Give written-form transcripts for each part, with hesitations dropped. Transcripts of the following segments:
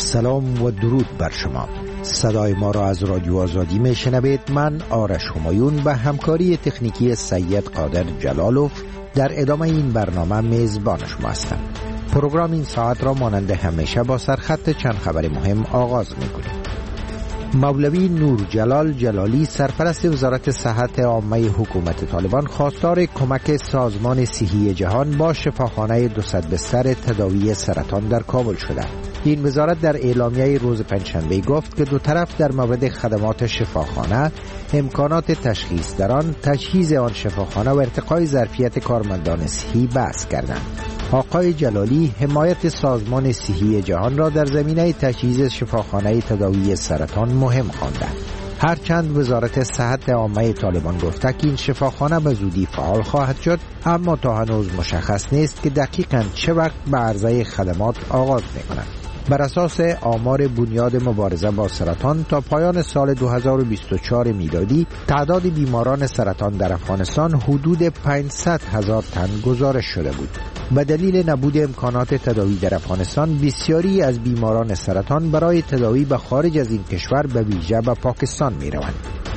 سلام و درود بر شما. صدای ما را از رادیو آزادی می شنوید. من آرش همایون به همکاری تکنیکی سید قادر جلالوف در ادامه این برنامه میزبان شما هستم. پروگرام این ساعت را مانند همیشه با سرخط چند خبر مهم آغاز می کنیم. مولوی نور جلال جلالی سرپرست وزارت صحت عامه حکومت طالبان خواستار کمک سازمان صحی جهان با شفاخانه 200 بستر تداوی سرطان در کابل شده. این وزارت در اعلامیه روز پنجشنبه گفت که دو طرف در مورد خدمات شفاخانه، امکانات تشخیص در آن، تجهیز آن شفاخانه و ارتقای ظرفیت کارمندان صحی بحث کردند. آقای جلالی حمایت سازمان صحی جهان را در زمینه تجهیز شفاخانه تداوی سرطان مهم خواندند. هرچند وزارت صحت عامه طالبان گفته که این شفاخانه به زودی فعال خواهد شد، اما تا هنوز مشخص نیست که دقیقاً چه وقت به عرضه خدمات آغاز می‌کنند. بر اساس آمار بنیاد مبارزه با سرطان تا پایان سال 2024 میلادی تعداد بیماران سرطان در افغانستان حدود 500,000 تن گزارش شده بود. به دلیل نبود امکانات تداوی در افغانستان، بسیاری از بیماران سرطان برای تداوی به خارج از این کشور به ویژه به پاکستان میروند.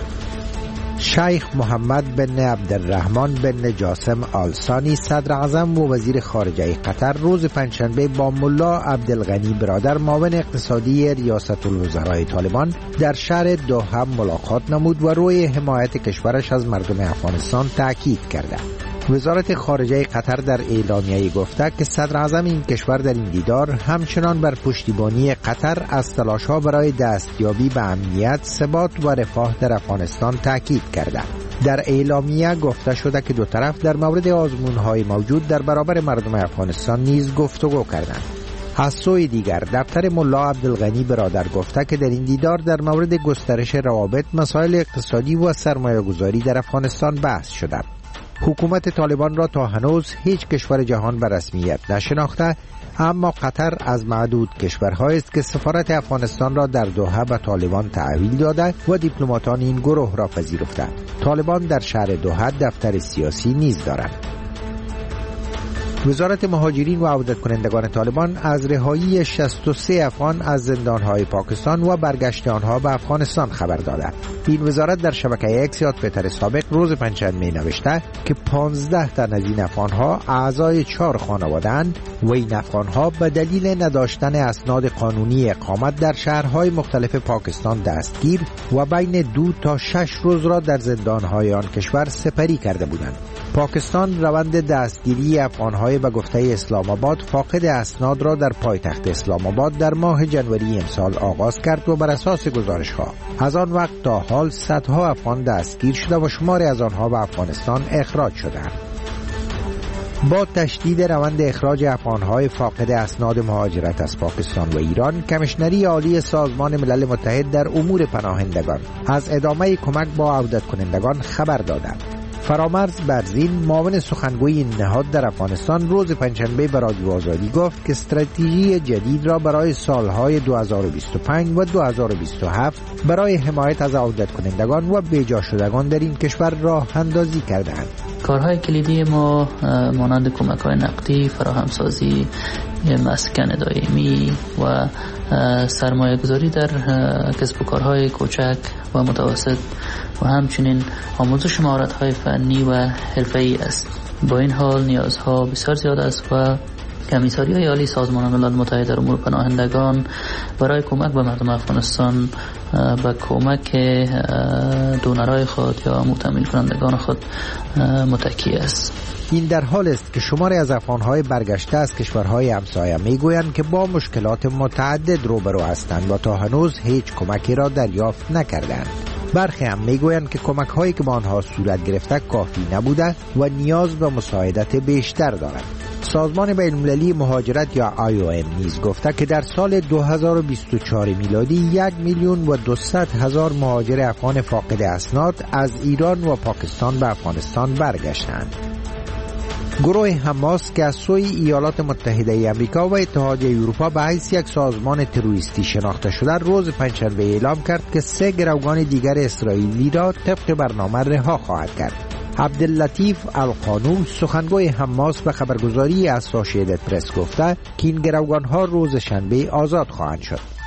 شیخ محمد بن عبدالرحمن بن جاسم آل ثانی صدر اعظم و وزیر خارجه قطر روز پنجشنبه با ملا عبدالغنی برادر معاون اقتصادی ریاست الوزراء طالبان در شهر دوحه ملاقات نمود و روی حمایت کشورش از مردم افغانستان تاکید کرده. وزارت خارجه قطر در اعلامیه گفته که صدر اعظم این کشور در این دیدار همچنان بر پشتیبانی قطر از تلاش‌ها برای دستیابی به امنیت، ثبات و رفاه در افغانستان تاکید کرده. در اعلامیه گفته شده که دو طرف در مورد آزمون‌های موجود در برابر مردم افغانستان نیز گفتگو کردند. از سوی دیگر دفتر ملا عبدالغنی برادر گفته که در این دیدار در مورد گسترش روابط، مسائل اقتصادی و سرمایه‌گذاری در افغانستان بحث شده. حکومت طالبان را تا هنوز هیچ کشور جهان به رسمیت نشناخته، اما قطر از معدود کشورهایی است که سفارت افغانستان را در دوحه به طالبان تحویل داده و دیپلماتان این گروه را پذیرفته. طالبان در شهر دوحه دفتر سیاسی نیز دارند. وزارت مهاجرین و عودت کنندگان طالبان از رهایی 63 افغان از زندانهای پاکستان و برگشت آنها به افغانستان خبر داده. این وزارت در شبکه اکس یا توییتر سابق روز پنجشنبه نوشته که 15 تن از این افغانها اعضای 4 خانواده‌اند و این افغانها به دلیل نداشتن اسناد قانونی اقامت در شهرهای مختلف پاکستان دستگیر و بین 2 تا 6 روز را در زندانهای آن کشور سپری کرده بودند. پاکستان روند دستگیری افغانهای به گفته اسلام آباد فاقد اسناد را در پایتخت اسلام آباد در ماه ژانویه امسال آغاز کرد و بر اساس گزارش‌ها از آن وقت تا حال صدها افغان دستگیر شده و شماری از آنها به افغانستان اخراج شدند. با تشدید روند اخراج افغانهای فاقد اسناد مهاجرت از پاکستان و ایران، کمیشنری عالی سازمان ملل متحد در امور پناهندگان از ادامه کمک با عودت کنندگان خبر دادند. فرامرز برزین معاون سخنگوی این نهاد در افغانستان روز پنجشنبه به رادیو آزادی گفت که استراتژی جدید را برای سالهای 2025 و 2027 برای حمایت از عودت کنندگان و بیجا شدگان در این کشور راه اندازی کردند. کارهای کلیدی ما مانند کمک‌های نقدی، فراهمسازی مسکن دائمی و سرمایه‌گذاری در کسب و کارهای کوچک و متوسط و همچنین آموزش مهارت‌های فنی و حرفه‌ای است. با این حال نیازها بسیار زیاد است و کمیساریای عالی سازمان ملل متحد در امور پناهندگان برای کمک به مردم افغانستان به کمک دونرهای خود یا متأمین کنندگان خود متکی است. این در حال است که شماری از افغانهای برگشته از کشورهای همسایه میگویند که با مشکلات متعدد روبرو هستند و تا هنوز هیچ کمکی را دریافت نکردند. برخی هم میگویند که کمک‌هایی که با آنها صورت گرفته کافی نبوده و نیاز به مساعدت بیشتر دارند. سازمان بین‌المللی مهاجرت یا IOM نیز گفته که در سال 2024 میلادی 1,200,000 مهاجر افغان فاقد اسناد از ایران و پاکستان به افغانستان برگشتند. گروه حماس که از سوی ایالات متحده آمریکا و اتحادیه اروپا به حیث یک سازمان تروریستی شناخته شده روز پنجشنبه اعلام کرد که 3 گروگان دیگر اسرائیلی را طبق برنامه رها خواهد کرد. عبداللطیف القانون سخنگوی حماس به خبرگزاری اسوشییتد پرس گفته که این گروگان‌ها روز شنبه آزاد خواهند شد.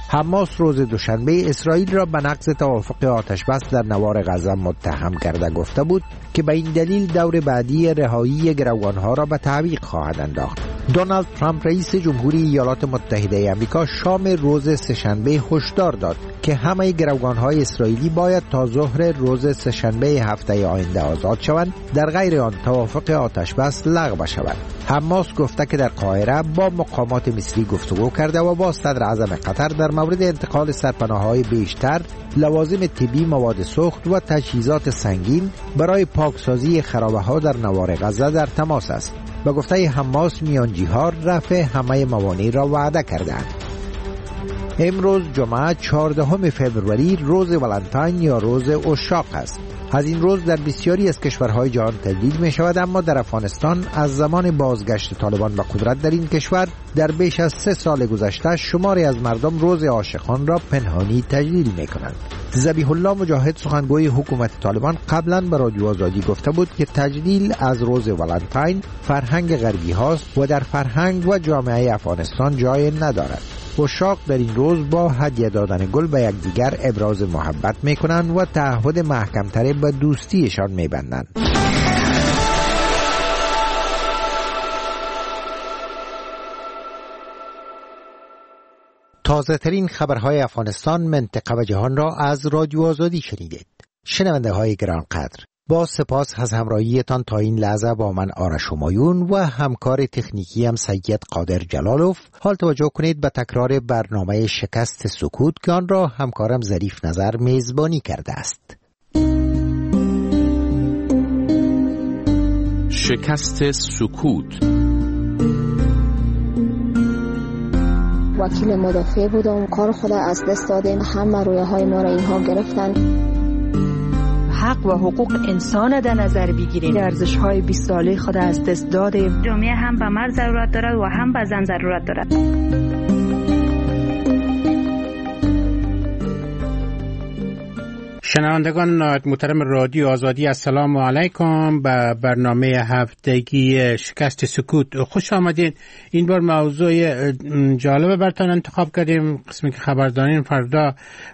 حماس روز دوشنبه اسرائیل را به نقض توافق آتش بس در نوار غزه متهم کرده گفته بود که به این دلیل دور بعدی رهایی گروگانها را به تعویق خواهد انداخت. دونالد ترامپ رئیس جمهوری ایالات متحده آمریکا شام روز سه‌شنبه هشدار داد که همه گروگانهای اسرائیلی باید تا ظهر روز سه‌شنبه هفته آینده آزاد شوند، در غیر آن توافق آتش بس لغو شود. حماس گفته که در قاهره با مقامات مصری گفتگو کرده و با صدر اعظم قطر در مورد انتقال سرپناه‌های بیشتر، لوازم طبی، مواد سوخت و تجهیزات سنگین برای پاکسازی خرابه‌ها در نوار غزه در تماس است. به گفته حماس میانجی‌ها رفع همه موانع را وعده کردند. امروز جمعه 14 فوریه روز ولنتاین یا روز عشاق است. از این روز در بسیاری از کشورهای جهان تجلیل می شود، اما در افغانستان از زمان بازگشت طالبان به قدرت در این کشور در بیش از 3 سال گذشته شماری از مردم روز عاشقان را پنهانی تجلیل می کنند. ذبیح الله مجاهد سخنگوی حکومت طالبان قبلا به رادیو آزادی گفته بود که تجلیل از روز ولنتاین فرهنگ غربی هاست و در فرهنگ و جامعه افغانستان جای ندارد. عشاق در این روز با هدیه دادن گل به یکدیگر ابراز محبت میکنند و تعهد محکم‌تر به دوستیشان میبندند. تازه ترین خبرهای افغانستان، منطقه و جهان را از رادیو آزادی شنیدید. شنونده های گرانقدر، با سپاس از همراهیتان تا این لحظه با من آرش همایون و همکار تکنیکی هم سید قادر جلالوف. حال توجه کنید به تکرار برنامه شکست سکوت که آن را همکارم ظریف نظر میزبانی کرده است. شکست سکوت. وکیل مدافع بودم، کار خود از دست دادیم، همه رویاهای ما را اینها گرفتن. حق و حقوق انسان در نظر بگیریم، ارزش‌های 20 ساله خود از دست دادیم. جامعه هم به مرد ضرورت دارد و هم به زن ضرورت دارد. شنوندگان محترم رادیو آزادی، السلام علیکم. به برنامه هفتگی شکست سکوت خوش آمدین. این بار موضوع جالب براتون انتخاب کردیم، قسمی که خبر دارین فردا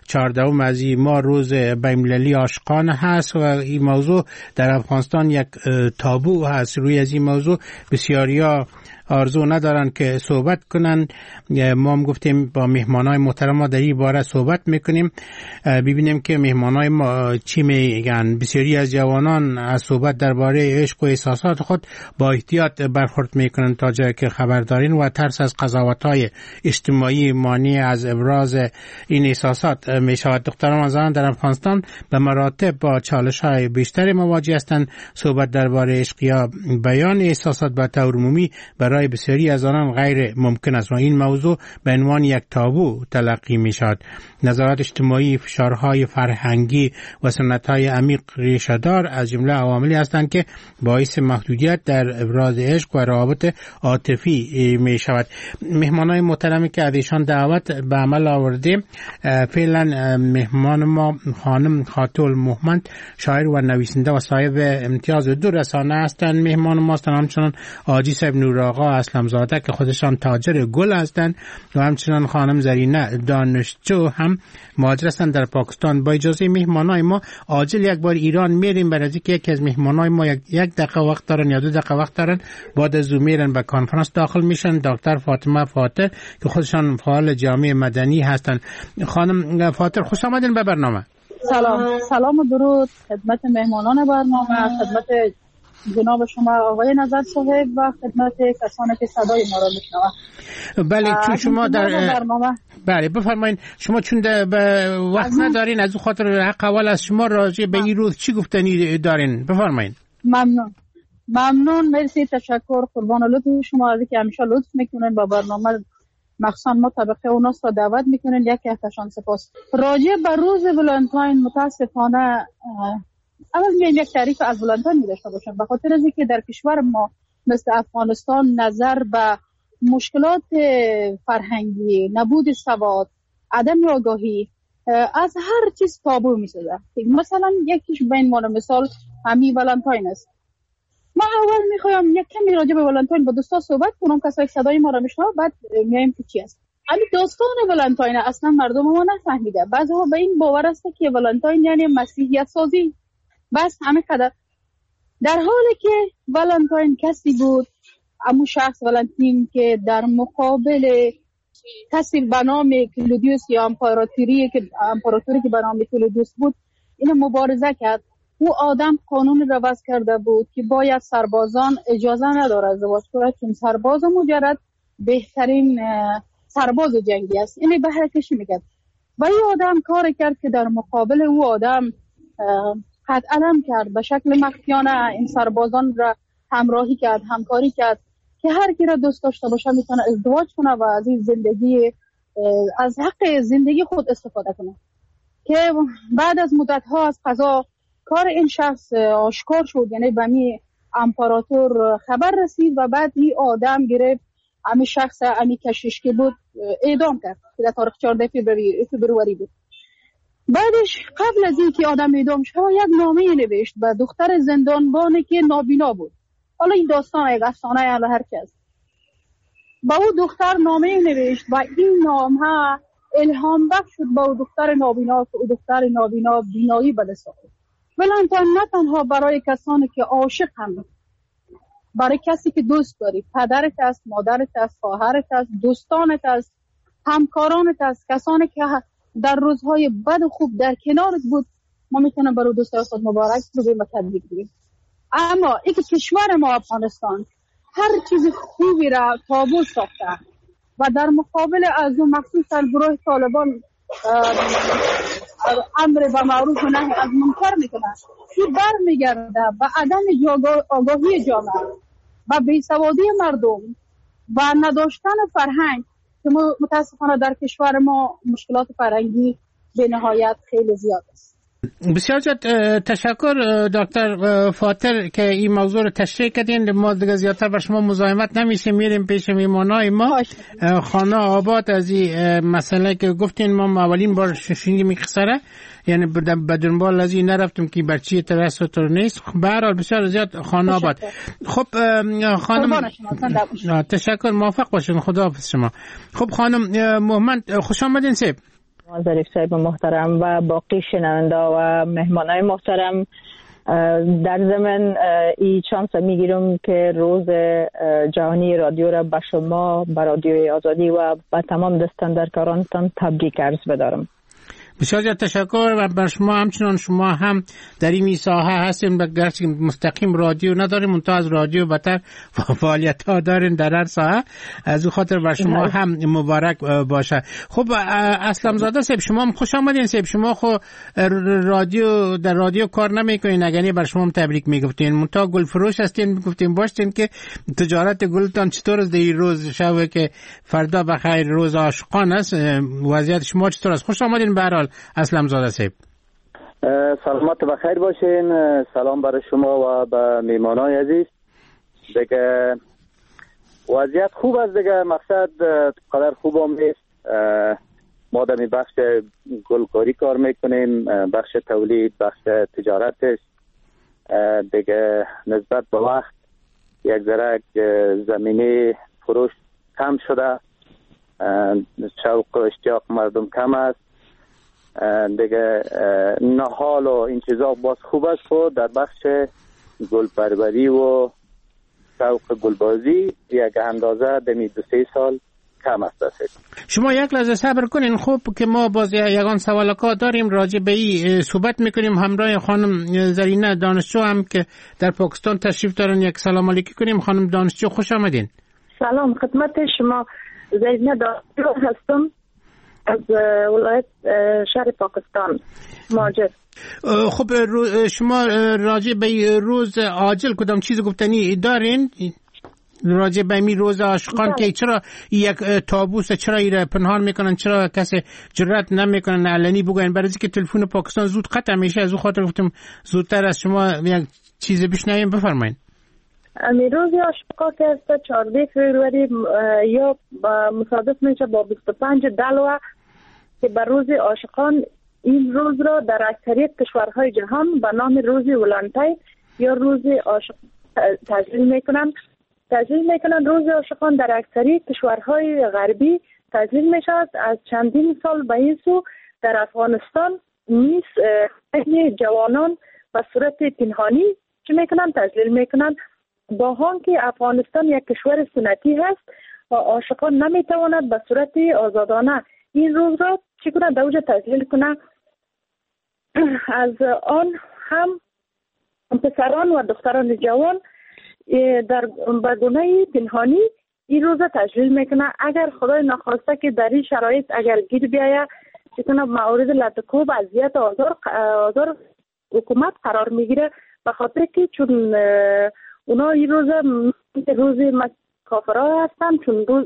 14 از این ماه روز بین‌المللی عاشقان هست و این موضوع در افغانستان یک تابو هست. روی از این موضوع بسیاریا آرزو ندارن که صحبت کنن. ما هم گفتیم با مهمانای محترم ما در این باره صحبت میکنیم، ببینیم که مهمانای ما چی میگن. بسیاری از جوانان از صحبت درباره عشق و احساسات خود با احتیاط برخورد میکنن تا جایی که خبر دارین و ترس از قضاوت‌های اجتماعی مانع از ابراز این احساسات میشود. دختران و زنان در افغانستان به مراتب با چالش‌های بیشتری مواجه هستند. صحبت درباره عشق یا بیان احساسات به طور عمومی برای بسیاری از آنان غیر ممکن است و این موضوع به عنوان یک تابو تلقی می شود. نظارت اجتماعی، فشارهای فرهنگی و سنت‌های عمیق ریشه‌دار از جمله عواملی هستند که باعث محدودیت در ابراز عشق و روابط عاطفی می شود. مهمانای محترمی که از ایشان دعوت به عمل آوردیم، فعلا مهمان ما خانم خاتول محمد، شاعر و نویسنده و صاحب امتیاز 2 رسانه هستند. مهمان ما هستند همچنان حاجی صاحب نورآقا اسلمزاده که خودشان تاجر گل هستند و همچنان خانم زرینه دانشجو هم مهاجر هستند در پاکستان. با اجازه مهمانای ما عاجل یک بار ایران میریم، برای اینکه یکی از مهمانای ما یک دقیقه وقت دارن یا 2 دقیقه وقت دارن، بعد از اون میرن به کنفرانس داخل میشن. دکتر فاطمه فاتر که خودشان فعال جامعه مدنی هستند. خانم فاتر خوش آمدین به برنامه. سلام و درود خدمت مهمانان برنامه، خدمت جناب شما آقای نظر صاحب و خدمت کسانی که صدای ما را میشنوند. بله، چون شما در برنامه بله بفرمایید. شما چون به وقت ندارین، از اون خاطر حق اول از شما راجع به این روز چی گفتنی دارین؟ بفرمایید. ممنون، مرسی، تشکر، قربان لطف شما از اینکه همیشه لطف میکنین با برنامه، مخصوصا ما طبقه اوناس را دعوت میکنین. یک احتشام سپاس. راجع به روز ولنتاین متاسفانه اول میایم یک تعریف از ولنتاین داشته باشم، به خاطر از اینکه در کشور ما مثل افغانستان نظر به مشکلات فرهنگی، نبود سواد، عدم آگاهی از هر چیز تابو میسازه. مثلا یکیش بین ما مثال همین ولنتاین است. ما اول میخوایم یک کمی راجع به ولنتاین با دوستا صحبت کنم، کسایی که صدای ما را میشنوند، بعد میایم که چی است. همین داستان ولنتاین اصلا مردم ما نفهمیده. بعضی‌ها به این باور است که ولنتاین یعنی مسیحیت سازی، بس همه قدر. در حالی که ولنتاین کسی بود، همون شخص ولنتین که در مقابل کسی به نام کلودیوس یا امپراتوری که به نام کلودیوس بود این مبارزه کرد. او آدم قانون را وضع کرده بود که باید سربازان اجازه نداره ازدواج کنند، چون سرباز مجرد بهترین سرباز جنگی است. اینی بهره کشی میکرد و این آدم کار کرد که در مقابل او آدم قد علم کرد، به شکل مخفیانه این سربازان را همراهی کرد، همکاری کرد که هر کی را دوست داشته باشه میتونه ازدواج کنه و از این زندگی، از حق زندگی خود استفاده کنه. که بعد از مدت ها از قضا کار این شخص آشکار شد، یعنی به می امپراتور خبر رسید و بعد این آدم گرفت همین شخص همین کشیش که بود اعدام کرد که در تاریخ 14 فبروری بود. بعدش قبل از اینکه آدم اعدام شد یک نامه نوشت به دختر زندانبانی که نابینا بود. حالا این داستان یک افسانه علی هر کس. با او دختر نامه نوشت و این نامه الهام بخش شد با او دختر نابینا که او دختر نابینا بینایی بده ساخت. ولنتاین نه تنها برای کسانی که عاشق هم، برای کسی که دوست داری، پدرت است، مادرت است، خواهرت است، دوستانت است، همکارانت است، کسانی که در روزهای بد و خوب در کنارت بود، ما میتونیم برای دوستای خود مبارک بگیم و تبریک بگیم. اما این که کشور ما افغانستان هر چیز خوبی را تابو ساخته و در مقابل از اون مخصوصا گروه طالبان امر به معروف و نهی از منکر میکنه، این برمیگرده به عدم آگاهی جامعه و بیسوادی مردم و نداشتن فرهنگ که متاسفانه در کشور ما مشکلات فرهنگی به نهایت خیلی زیاد است. بسیار تشکر دکتر فاتر که این موضوع رو تشریح کردین. ما دیگه زیادتر بر شما مزاحمت نمیشه، میریم پیش میمانای ما. خانه آباد از این مسئله که گفتین ما اولین بار شنیدیم این قصه، یعنی به دنبال از این نرفتم که بر چی توسط نیست. به هر حال بسیار زیاد خانه آباد. خب خانم تشکر، موفق باشین، خداحافظ شما. خب خانم محمد خوش آمدین سیب. ظریف صاحب محترم و باقی شنونده و مهمانای محترم، در ضمن این چانس میگیرم که روز جهانی رادیو را به شما، به رادیوی آزادی و به تمام دستاندرکارانتان تبریک عرض بدارم. بسیار تشکر و بر شما همچنان شما هم در این ساحه هستین، گرچه مستقیم رادیو نداریم منتها از رادیو بهتر فعالیت ها دارین در هر ساحه، از او خاطر بر شما هم مبارک باشه. خب اسلم زاده صاحب شما هم خوش آمدین صاحب. شما خو در رادیو کار نمیکنین، اگه بر شما هم تبریک میگفتین، منتها گل فروش هستین، میگفتین باشین که تجارت گلتان چطور است در این روز شب که فردا بخیر روز عاشقان است، وضعیت شما چطور است؟ خوش آمدین به هر حال اسلم زاده صاحب. سلامت و بخیر باشین. سلام برای شما و به میمانای عزیز. دیگه وضعیت خوب است دیگه، مقصد قدر خوب هم نیست. ما در بخش گلکاری کار میکنیم، بخش تولید، بخش تجارت است دیگه. نسبت به وقت یک ذره زمینه فروش کم شده، شوق و اشتیاق مردم کم است دیگه. نهال و این چیزا باز خوب است، خود در بخش گلپروری و شوق گلبازی یک اندازه دمی 2-3 سال کم است. شما یک لحظه صبر کنین خوب که ما باز یگان سوالکات داریم راجع به این صحبت میکنیم. همراه خانم زرینه دانشجو هم که در پاکستان تشریف دارن یک سلام علیکی کنیم. خانم دانشجو خوش آمدین. سلام خدمت شما، زرینه دانشجو هستم از ولایت شهر پاکستان مهاجر. خب شما راجع به روز عاجل کدام چیز گفتنی دارین راجع به این روز عاشقان که چرا یک تابوس، چرا ایره پنهان میکنن، چرا کسی جرأت نمیکنن علنی بگن؟ برای اینکه تلفن پاکستان زود قطع میشه، از اون خاطر گفتم زودتر از شما یک چیز بشنویم. بفرمایید. روز عاشقان که است 14 فوریه یا مصادف میشه با 25 دلو که بر روز عاشقان. این روز را در اکثریت کشورهای جهان به نام روز ولنتاین یا روز عاشق تجلیل میکنن. روز عاشقان در اکثریت کشورهای غربی تجلیل می شود. از چندین سال به این سو در افغانستان نیز جوانان به صورت پنهانی چه میکنن؟ تجلیل میکنن، با هم که افغانستان یک کشور سنتی هست و عاشقان نمیتواند به صورت آزادانه این روز را چی کنند؟ در اوج تجلیل کنند. از آن هم پسران و دختران جوان در بگونه پنهانی این روز تجلیل میکنه. اگر خدای نخواسته که در این شرایط اگر گیر بیایه چطور مورد لطکوب اذیت آزار حکومت قرار میگیره، به خاطر که چون اونا این روز کافرها هستن، چون روز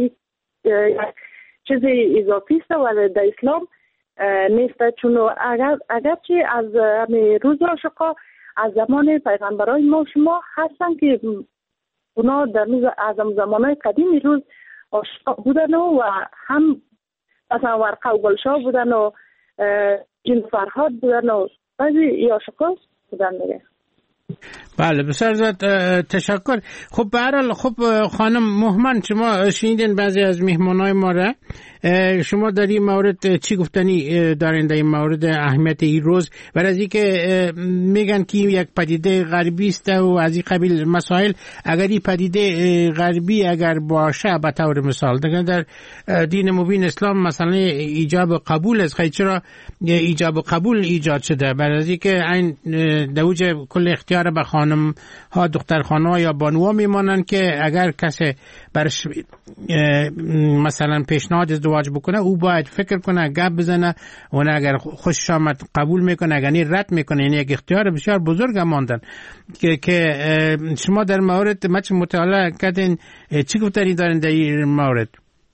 چیز اضافی است و در اسلام نیست. چون اگرچه از روز عاشقا از زمان پیغمبرای ما شما هستن که اونا در از زمانهای قدیم روز عاشقا بودن و هم مثلا ورقه و گلشاه بودن و جن فرهاد بودن و بعضی عاشقا بودن دیگه. بله بسیار زیاد تشکر. خب به هر حال خب خانم مهمن، شما شنیدین بعضی از مهمانای ما را، شما در این مورد چی گفتنی دارین در این مورد اهمیت این روز؟ برای از اینکه میگن که یک پدیده غربی است و از این قبیل مسائل، اگر این پدیده غربی اگر باشه به طور مثال در دین مبین اسلام مثلا ایجاب قبول است، خیلی چرا ایجاب قبول ایجاد شده؟ برای از اینکه این دوج کل اختیار به خانم ها، دختر خانه یا بانوها میمانن که اگر کسی برش مثلا پیشنهاد ازدواج بکنه او باید فکر کنه، گپ بزنه و اگر خوشش آمد قبول میکنه، اگر نه رد میکنه. یعنی یک اختیار بسیار بزرگ ماندن که شما در مورد مطالعه کردین، چی گفتنی دارین در این مورد؟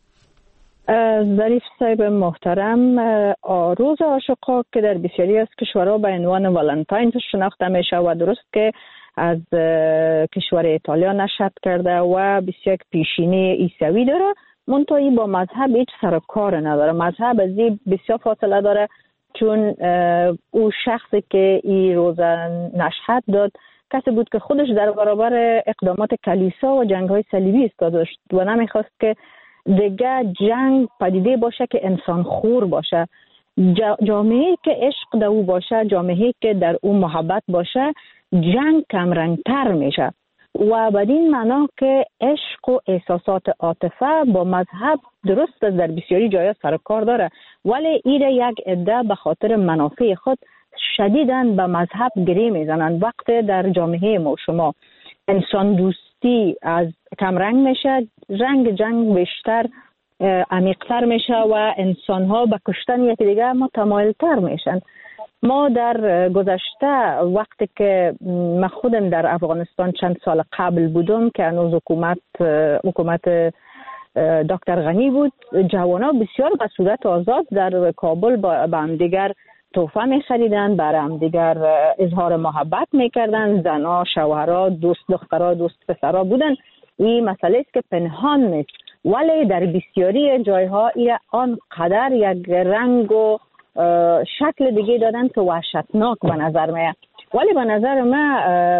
ظریف صاحب محترم، روز عاشقا که در بسیاری از کشورها به عنوان والنتاین شناخته میشه و درست که از کشور ایتالیا نشأت کرده و بسیار پیشینه عیسوی داره، منتهی با مذهب هیچ سر کار نداره. مذهب از این بسیار فاصله داره، چون او شخصی که این روز نشأت داد کسی بود که خودش در برابر اقدامات کلیسا و جنگ‌های صلیبی ایستاده داشت و نمیخواست که دیگه جنگ پدیده باشه که انسان خور باشه. جامعه‌ای که عشق در او باشه، جامعه‌ای که در او محبت باشه، جنگ کمرنگتر میشه و بدین معنا که عشق و احساسات عاطفه با مذهب درست در بسیاری جایا سر کار داره، ولی ایره یک عده به خاطر منافع خود شدیداً به مذهب گری میزنن. وقت در جامعه ما شما انسان دوستی از کمرنگ میشه، رنگ جنگ بیشتر عمیق‌تر میشه و انسان‌ها به کشتن یکی دیگه متمایل‌تر میشن. ما در گذشته وقتی که من خودم در افغانستان چند سال قبل بودم که هنوز حکومت دکتر غنی بود، جوانا بسیار به صورت آزاد در کابل با هم دیگر تحفه می‌خریدن، برای هم دیگر اظهار محبت می‌کردن، زنا، شوهرها، دوست دخترها، دوست پسرها بودن. این مسئله است که پنهان نیست، ولی در بسیاری جایها آنقدر یک رنگ و شکل دیگه دادن که وحشتناک به نظر میاد. ولی به نظر من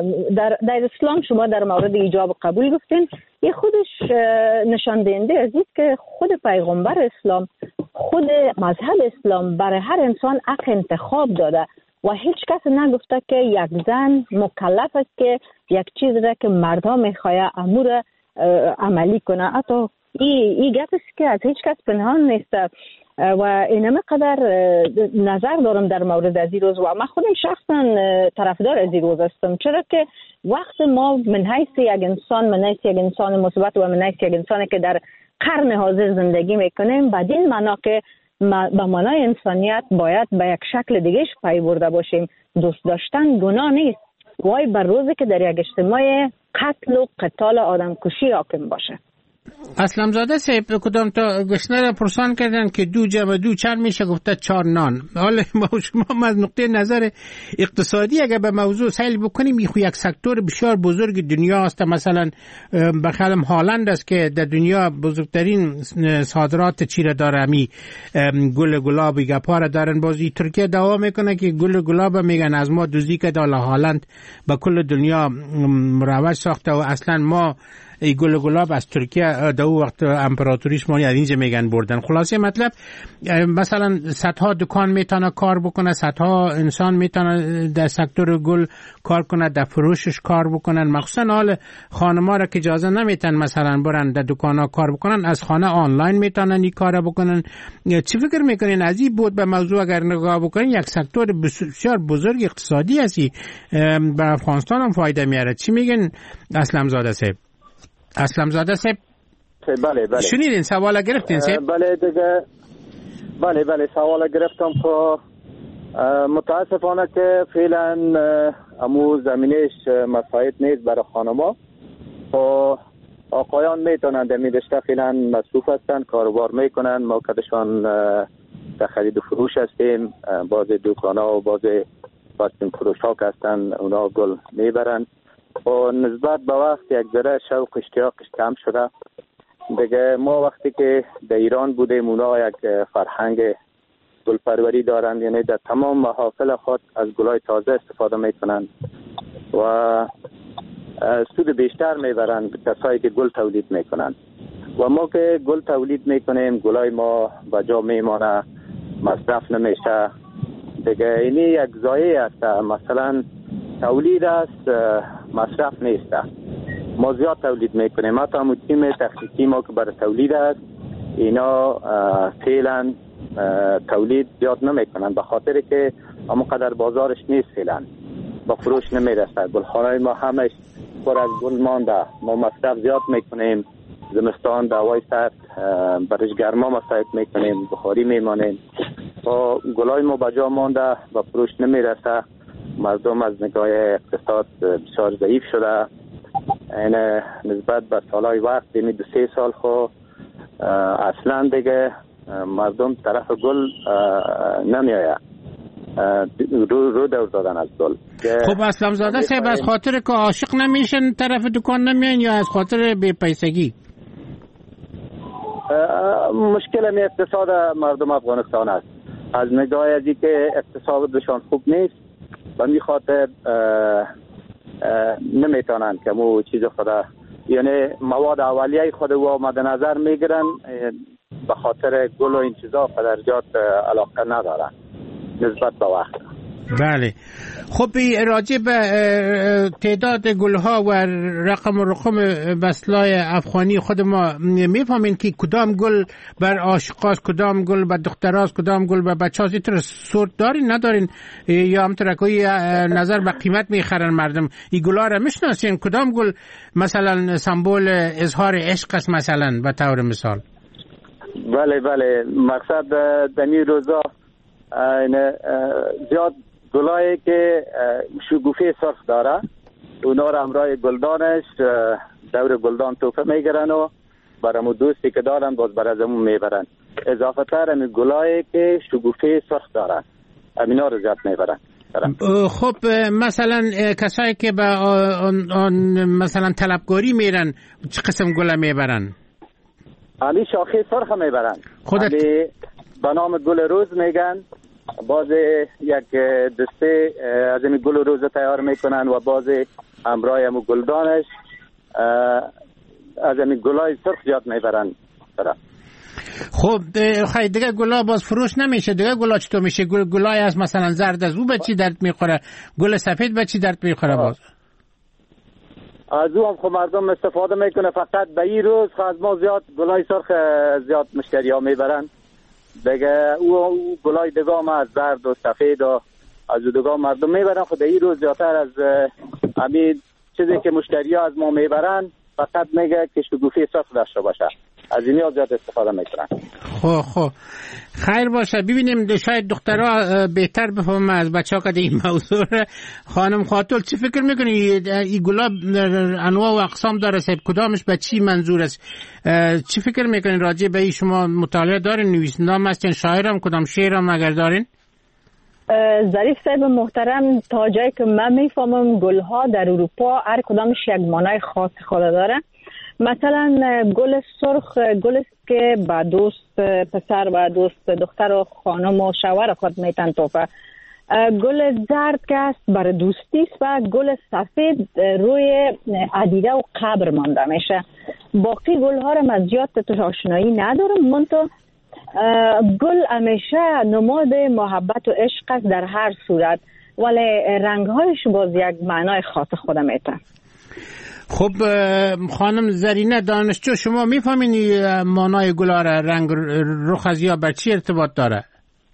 در اسلام شما در مورد ایجاب قبول گفتین، یه خودش نشان دهنده از این که خود پیغمبر اسلام، خود مذهب اسلام برای هر انسان حق انتخاب داده و هیچ کس نگفته که یک زن مکلف است که یک چیز را که مردها میخواه امور عملی کنه. حتی این گپ است که از هیچ کس پنهان نیست و اینم قدر نظر دارم در مورد از این روز و من خودم شخصا طرفدار از این روز هستم، چرا که وقت ما من حیث یک انسان مثبت و من حیث یک انسانی که در قرن حاضر زندگی میکنیم، بدین معنا که به معنای انسانیت باید به یک شکل دیگهش پی برده باشیم. دوست داشتن گناه نیست، وای بر روزی که در یک اجتماع قتل و قتال آدم کشی حاکم باشه. اسلام زاده صاحب کدام تا گشنه را پرسان کردن که 2 جمع 2 چند میشه، گفته 4 نان. حالا شما از نقطه نظر اقتصادی اگر به موضوع سیل بکنیم، یک سکتور بسیار بزرگ دنیا است. مثلا بخالم هالند است که در دنیا بزرگترین صادرات چیره داره، می گل گلاب گپاره دارن. بازی ترکیه دعوا میکنه که گل گلاب میگن از ما دوزی که دالا هالند به کل دنیا مروج ساخته و اصلا ما ای گلاب از ترکیه دو وقت امپراتوریش مانی از اینجا میگن بردن. خلاصه مطلب مثلا صدها دکان میتونه کار بکنه، صدها انسان میتونه در سکتور گل کار کنه، در فروشش کار بکنن. مخصوصا حال خانم‌ها را که اجازه نمیتن مثلا برن در دکانا کار بکنن، از خانه آنلاین میتونن این کارا بکنن. چی فکر میکنین از این بود به موضوع اگر نگاه بکنین یک سکتور بسیار بزرگ اقتصادی هستی به افغانستان هم فایده میاره. چی میگن اسلم زاده صاحب؟ بله شنیدین سوال گرفتین صاحب؟ بله دیگه بله سوال گرفتم که متاسفانه که فعلا امو زمینش مساعد نیست برای خانما و آقایان میتونن در میدشته فعلا مصروف هستن، کاروبار میکنن. ما کدشان در خرید و فروش هستیم، بعض دکانا و بعض فاستین فروش ها که هستن اونا گل میبرن و نسبت به وقت یک ذره شوق اشتیاقش کم شده دیگه. ما وقتی که در ایران بودیم اونا یک فرهنگ گل پروری دارن، یعنی در تمام محافل خود از گلای تازه استفاده میکنن و سود بیشتر میبرن کسایی که گل تولید میکنن و ما که گل تولید میکنیم گلای ما بجا میمانه، مصرف نمیشه دیگه. اینی یک ضایعه است، مثلا تولید است مصرف نیست. ما زیاد تولید میکنیم، حتی همون تیم تخنیکی ما که برای تولید است اینا فعلا تولید زیاد نمیکنن به خاطر که اما قدر بازارش نیست، فعلا با فروش نمیرسه. گلخانه ما همش پر از گل مانده، ما مصرف زیاد میکنیم. زمستان دوای سرد برش گرما مصرف میکنیم، بخاری میمانیم و گلای ما بجا مانده و فروش نمیرسه. مردم از نگاه اقتصاد بسیار ضعیف شده. این نسبت به سالهای وقت یعنی 2-3 سال خو اصلا دیگه مردم طرف گل نمیآید، رو دور دادن از گل. خب اسلم زاده صاحب از خاطر که عاشق نمیشن طرف دکان نمیان یا از خاطر بی پیسگی؟ مشکل اقتصاد مردم افغانستان است. از نگاه ازی که اقتصادشان خوب نیست و می خاطر نمیتونن که مو چیز خدا یعنی مواد اولیه خود و مد نظر میگیرن، به خاطر گل و این چیزا قدرجات علاقه ندارن نسبت به وقت. بله خب راجع به تعداد گلها و رقم بسلای افغانی خود ما میفهمین که کدام گل بر عاشقاست، کدام گل بر دختراست، کدام گل بر بچه‌هاست؟ اینطور سورت دارین ندارین یا همطور که نظر به قیمت میخرن مردم؟ این گلها را میشناسین؟ کدام گل مثلا سمبل اظهار عشق است مثلا به طور مثال؟ بله مقصد دمی روزا زیاد گلایی که شگوفه سرخ داره اونا را همراه گلدانش دور گلدان توفه میگیرن و برامو دوستی که دارن باز برازمون میبرن. اضافه تر همین گلایی که شگوفه سرخ داره همینا رو زیاد میبرن. خب مثلا کسایی که به مثلا طلبکاری میرن چه قسم گل میبرن؟ همین شاخه سرخ میبرن، همین به نام گل روز میگن. باز یک دسته از این گل روز تیار میکنن و باز همراه همون گلدانش از این گلای سرخ زیاد میبرن. خب خیلی دیگه گلا باز فروش نمیشه دیگه. گلا چطور میشه؟ گلای از مثلا زرد از او به چی درد میخوره؟ گل سفید به چی درد میخوره؟ باز از او هم خب مردم استفاده میکنه، فقط به این روز از ما زیاد گلای سرخ زیاد مشتری ها میبرن دیگه. او گلای دگام از زرد و سفید و از دگام مردم میبرن. خود این روز زیادتر از همین چیزی که مشتری ها از ما میبرن فقط میگه که شگوفی سرخ داشته باشه، از اینی ها زیاد استفاده میکنن. خب خیر باشه. ببینیم شاید دخترها بهتر بفهمه از بچه ها که این موضوع. خانم خاتون چی فکر میکنی؟ این گلاب انواع و اقسام داره صاحب، کدامش به چی منظور است؟ چی فکر میکنین راجع به این؟ شما مطالعه دارین؟ نویسنده هم هستین؟ شاعرم؟ کدام شعرم اگر دارین؟ ظریف صاحب محترم، تا جایی که من میفهمم گلها در اروپا هر کدامش یک معنای خاص خود داره. مثلا گل سرخ گل است که با دوست پسر و دوست دختر و خانم و شوهر خود میتن توفه گل زرد که است برای دوستی است و گل سفید روی عدیده و قبر مانده میشه. باقی گل ها را من زیاد توش آشنایی ندارم، منتها گل همیشه نماد محبت و عشق است در هر صورت، ولی رنگ هایش باز یک معنای خاص خود میتن. خب خانم زرینه دانشجو، شما میفهمین معنای گل ها را، رنگ رخ از یا بر چی ارتباط داره؟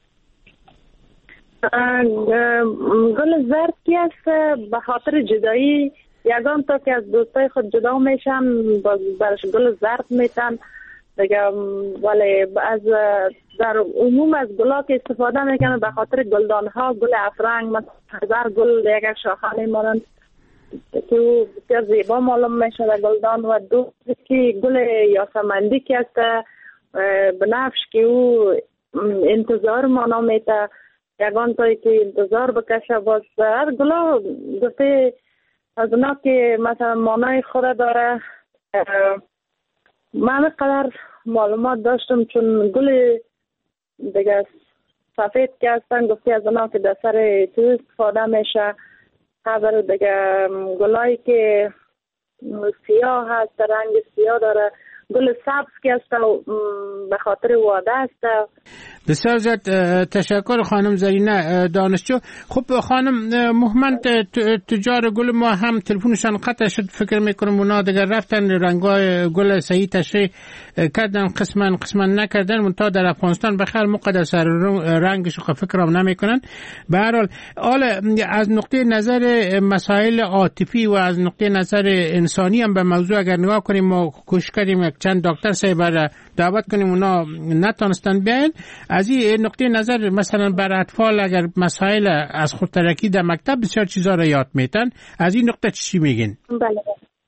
گل زرد کی است به خاطر جدایی، یگان تا که از دوستای خود جدا میشن برش گل زرد میتن دیگه، ولی از در عموم از گلا که استفاده میکنن به خاطر گلدان ها، گل افرنگ مثلا هزار گل یک شاخانه مانند که بسیار زیبا معلوم میشه در گلدان، و دو که گل یاسمندی که است بنفش که او انتظار مانا میته، یگان تایی که انتظار بکشه. باز هر گلا گفته از اونا که مثلا مانای خود داره. من قدر معلومات داشتم چون گل دیگه سفید که هستن گفته از اونا که در سر تو استفاده میشه. خبر دیگه گلایی که سیاه هست، رنگ سیاه داره، گل سبز که هست به خاطر واده است. بسیار زیاد تشکر خانم زرینه دانشجو. خب خانم محمد، تجار گل ما هم تلفنشان قطع شد، فکر میکنم اونا دیگر رفتن رنگای گل صحیح تشریح کردن، قسما نکردن، منتها در افغانستان بخیر مقدر سر رنگش فکرام نمیکنن. به هر حال از نقطه نظر مسائل عاطفی و از نقطه نظر انسانی هم به موضوع اگر نگاه کنیم، ما کوشش کردیم چند دکتر صاحب را دعوت کنیم، اونا نتونستن بیاین. از این نقطه نظر مثلا بر اطفال اگر مسائل از خودترکی در مکتب بسیار چیزا را یاد میتن، از این نقطه چی میگین؟ بله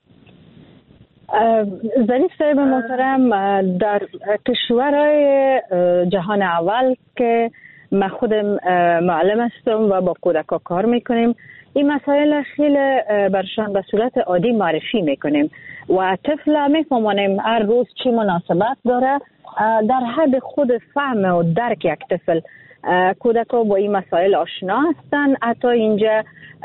ظریف صاحب محترم، در کشورهای جهان اول که من خودم معلم هستم و با کودکا کار میکنیم، این مسائل خیلی برشان به صورت عادی معرفی میکنیم و طفل میفهمانیم هر روز چی مناسبت داره در حد خود فهم و درک یک طفل. کودکا با این مسائل آشنا هستن. حتی اینجا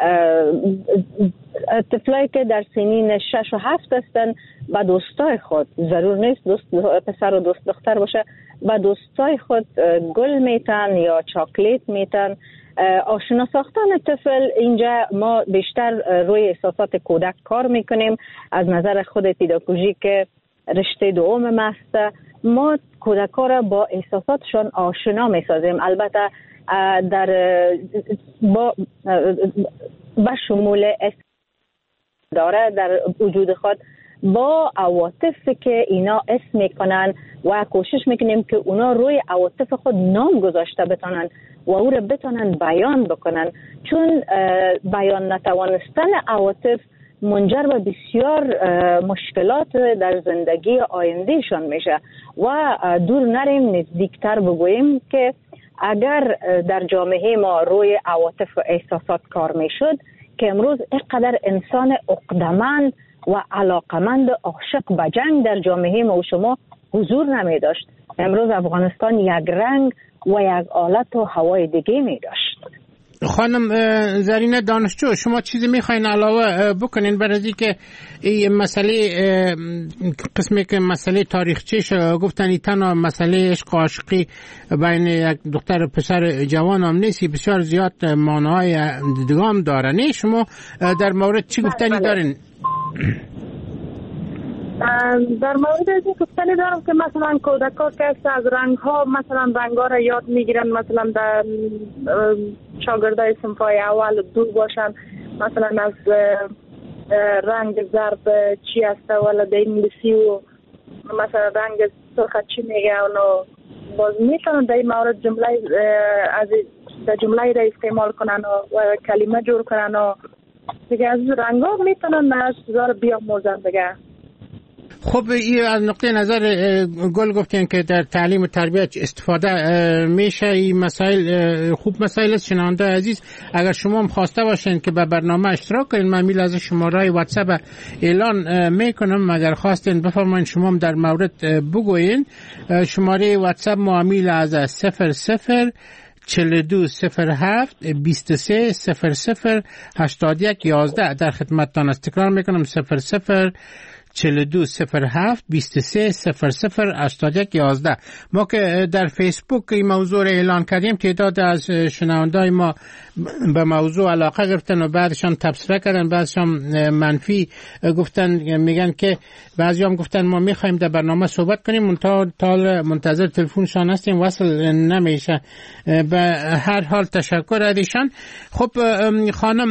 طفلایی که در سنین 6 و 7 هستن با دوستای خود، ضرور نیست دوست پسر و دوست دختر باشه، با دوستای خود گل میتن یا چاکلیت میتن. آشنا ساختن طفل اینجا ما بیشتر روی احساسات کودک کار میکنیم. از نظر خود پداگوژیک رشته دوم است، ما کودک‌ها را با احساساتشان آشنا میسازیم. البته در با شمول داره در وجود خود با عواطفی که اینا اسم میکنن و کوشش میکنیم که اونا روی عواطف خود نام گذاشته بتونن و او را بتونن بیان بکنن، چون بیان نتوانستن عواطف منجر به بسیار مشکلات در زندگی آیندهشان میشه. و دور نریم نزدیکتر بگوییم که اگر در جامعه ما روی عواطف و احساسات کار میشد که امروز اینقدر انسان عقده‌مند و علاقمند عاشق به جنگ در جامعه ما و شما حضور نمی داشت. امروز افغانستان یک رنگ و یک حالت و هوای دیگه می داشت. خانم زرینه دانشجو، شما چیزی میخواین علاوه بکنین بر از اینکه این مسئله قسمی که مسئله تاریخچه‌ش گفتن این تنها مسئله عشق و عاشقی بین یک دختر و پسر جوان هم نیست، بسیار زیاد معناهای دیگه داره. نه شما در مورد چی گفتنی دارین؟ در مورد این گفتنی دارم که مثلا کودک‌ها که از رنگ‌ها مثلا رنگ‌ها را یاد میگیرن، مثلا در شاگردای صنف‌های اول دور باشن، مثلا از رنگ زرد چی است ولی در انگلیسی و مثلا رنگ سرخ چی میگه اونو باز میتونن در این مورد جمله از جمله را استعمال کنن و کلمه جور کنن و دیگه از رنگ‌ها میتونن از چیزا رو بیاموزن دیگه. خب این از نقطه نظر گل گفتین که در تعلیم و تربیت استفاده میشه. این مسائل خوب مسائل شنونده عزیز، اگر شما هم خواسته باشین که به برنامه اشتراک کنین، من میل از شماره واتساپ اعلان میکنم، اگر خواستین بفرمایین شما هم در مورد بگوین. شماره واتساپ معامل از 00 4207 2300 81 11 در خدمتتان است. تکرار میکنم 00 4207 2300 81 11. ما که در فیسبوک این موضوع را اعلان کردیم، تعداد از شنوندای ما به موضوع علاقه گرفتن و بعدشان تبصره کردن، بعدشان منفی گفتن، میگن که بعضی هم گفتن ما میخوایم در برنامه صحبت کنیم، تا منتظر تلفنشان هستیم، وصل نمیشه. به هر حال تشکر از ایشان. خب خانم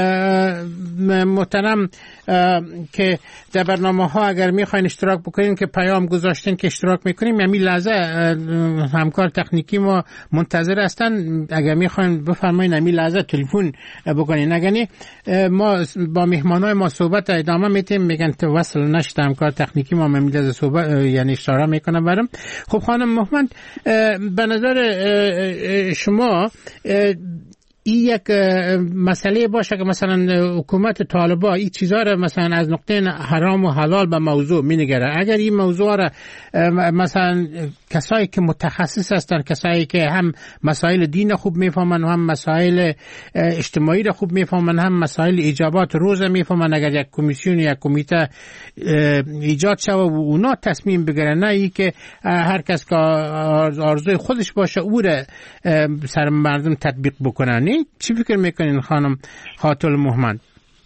محترم که در برنامه ها اگر میخواین اشتراک بکنین که پیام گذاشتین که اشتراک میکنیم، همین لحظه همکار تکنیکی ما منتظر هستن، اگر میخواین بفرمایین همین لحظه تلفن بکنین. اگر ما با مهمانای ما صحبت ادامه میتیم، میگن تو وصل نشد، همکار تکنیکی ما همین لحظه صحبت یعنی اشاره میکنم برام. خب خانم محمد، به نظر شما این یک مسئله باشه که مثلا حکومت طالبان این چیزا را مثلا از نقطه حرام و حلال به موضوع مینگره، اگر این موضوع را مثلا کسایی که متخصص هستن، کسایی که هم مسائل دین خوب میفهمن و هم مسائل اجتماعی را خوب میفهمن، هم مسائل ایجابات روز میفهمن، اگر یک کمیسیون یا کمیته ایجاد شود و اونا تصمیم بگیرن، نه ای که هر کس که آرزوی خودش باشه او را سر مردم تطبیق بکنن. چی فکر میکنین خانم خاتون محمد؟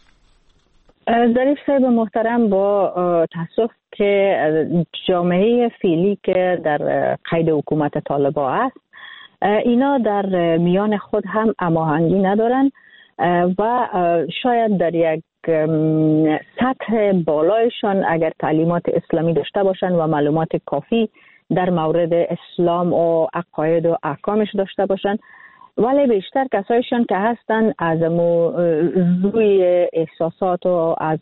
ظریف صاحب محترم، با تاسف که جامعه فعلی که در قید حکومت طالبان است، اینا در میان خود هم هماهنگی ندارن و شاید در یک سطح بالایشان اگر تعلیمات اسلامی داشته باشن و معلومات کافی در مورد اسلام و عقاید و احکامش داشته باشن، ولی بیشتر کسایشان که هستن از روی احساسات و از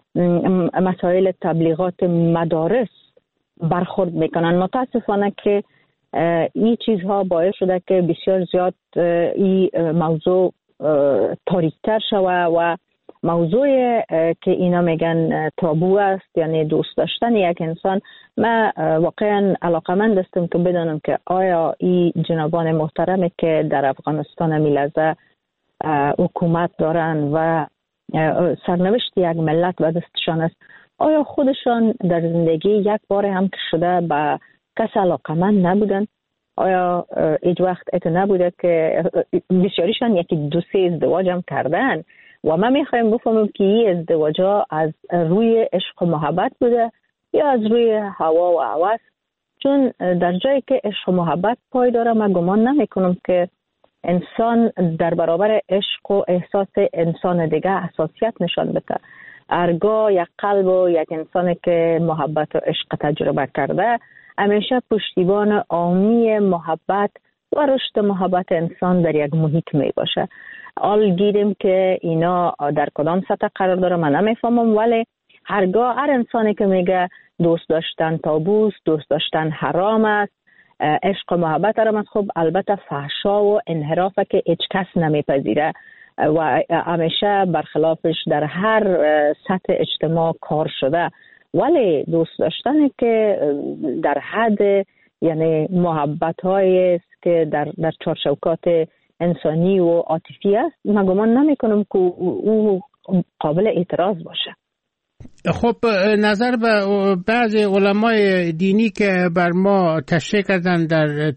مسائل تبلیغات مدارس برخورد میکنن. متاسفانه که این چیزها باعث شده که بسیار زیاد این موضوع تاریک‌تر شوه و موضوع که اینا میگن تابو است، یعنی دوست داشتن یک انسان. من واقعا علاقمند هستم که بدانم که آیا این جنابان محترمی که در افغانستان میلزه حکومت دارن و سرنوشت یک ملت و دستشان است، آیا خودشان در زندگی یک بار هم که شده به کس علاقمند نبودن؟ آیا هیچ وقت ات نبوده که بسیاریشان یکی دو سه ازدواج هم کردن و ما میخوایم بفهمیم که این ازدواج ها از روی عشق و محبت بوده یا از روی هوا و هوس؟ چون در جایی که عشق و محبت پای داره، من گمان نمی کنم که انسان در برابر عشق و احساس انسان دیگه حساسیت نشان بده. هرگاه یک قلب و یک انسانی که محبت و عشق تجربه کرده همیشه پشتیبان عامی محبت و رشد محبت انسان در یک محیط می باشه. حال گیریم که اینا در کدام سطح قرار داره من نمیفهمم، ولی هرگاه هر انسانی که میگه دوست داشتن تابوست، دوست داشتن حرام است، عشق و محبت حرام است، خب البته فحشا و انحرافه که هیچ کس نمیپذیره و همیشه برخلافش در هر سطح اجتماع کار شده. ولی دوست داشتن که در حد یعنی محبت هایی است که در چارچوکات انسانی و عاطفی است، من گمان نمی کنم که او قابل اعتراض باشه. خب نظر به بعضی علمای دینی که بر ما تشریح کردن در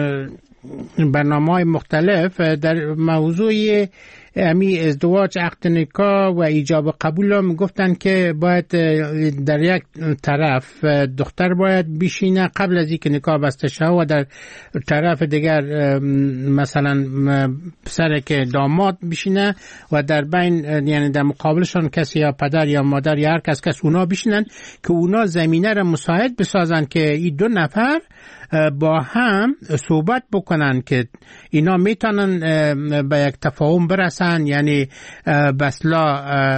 برنامه‌های مختلف در موضوع امی ازدواج، عقد نکاح و ایجاب قبول هم گفتن که باید در یک طرف دختر باید بشینه قبل از اینکه نکاح بسته شه و در طرف دیگر مثلا پسر که داماد بشینه و در بین یعنی در مقابلشان کسی یا پدر یا مادر یا هر کس اونا بشینن که اونا زمینه را مساعد بسازن که این دو نفر با هم صحبت بکنن که اینا میتونن به یک تفاهم برسن، یعنی بسلا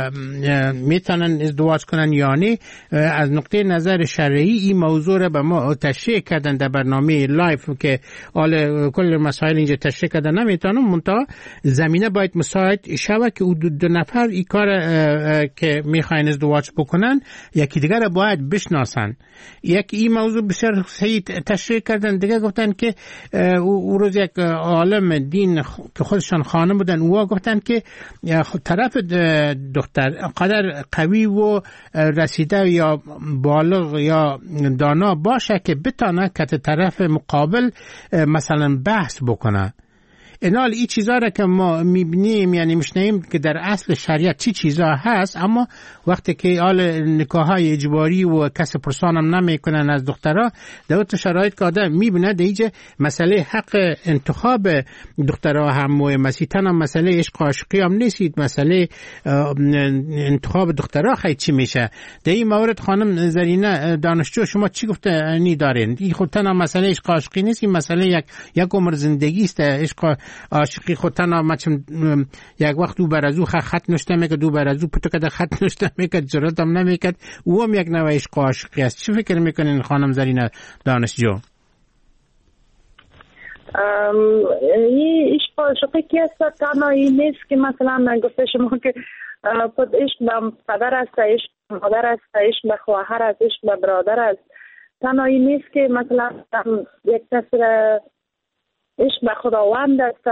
میتونن ازدواج کنن. یعنی از نقطه نظر شرعی این موضوع را به ما تشریح کردن در برنامه لایف که کل مسائل اینجا تشریح کردن نمیتونن، منتها زمینه باید مساعد شوه که دو نفر این کار که میخواین ازدواج بکنن یکی دیگر باید بشناسن. یک این موضوع بسیار صحیح تشریح کردن. دیگه گفتن که او روز یک عالم دین که خودشان خانم بودن او گفتن که طرف دختر قدر قوی و رسیده یا بالغ یا دانا باشه که بتانه که طرف مقابل مثلا بحث بکنه. اینال این چیزا را که ما میبینیم یعنی میشنیم که در اصل شریعت چی چیزا هست، اما وقتی که آل نکاحای اجباری و کس پرسان هم نمیکنن از دخترها، در تو شرایط که آدم میبینه دیگه مسئله حق انتخاب دخترها هم و مسیحتن هم مسئله عشق عاشقی هم نیستید، مسئله انتخاب دخترها خیلی چی میشه. در این مورد خانم زرینه دانشجو شما چی گفته نی دارین؟ این خودتن هم مسئله عشق عاشقی نیست، این مسئله یک عمر زندگی است. عشق عاشقی خودتن هم یک وقت دو بر از او خط نشته میکرد، دو بر از او پتو کده خط نشته میکرد، جرات هم نمیکرد، او هم یک نوع عشق عاشقی است. چی فکر میکنین خانم زرینه دانشجو؟ این عشق عاشقی که است تنها این نیست که مثلا گفته شما که عشق به پدر است، عشق به مادر است، عشق به خواهر است، عشق به برادر است. تنها این نیست که مثلا یک کس عشق به خداوند است.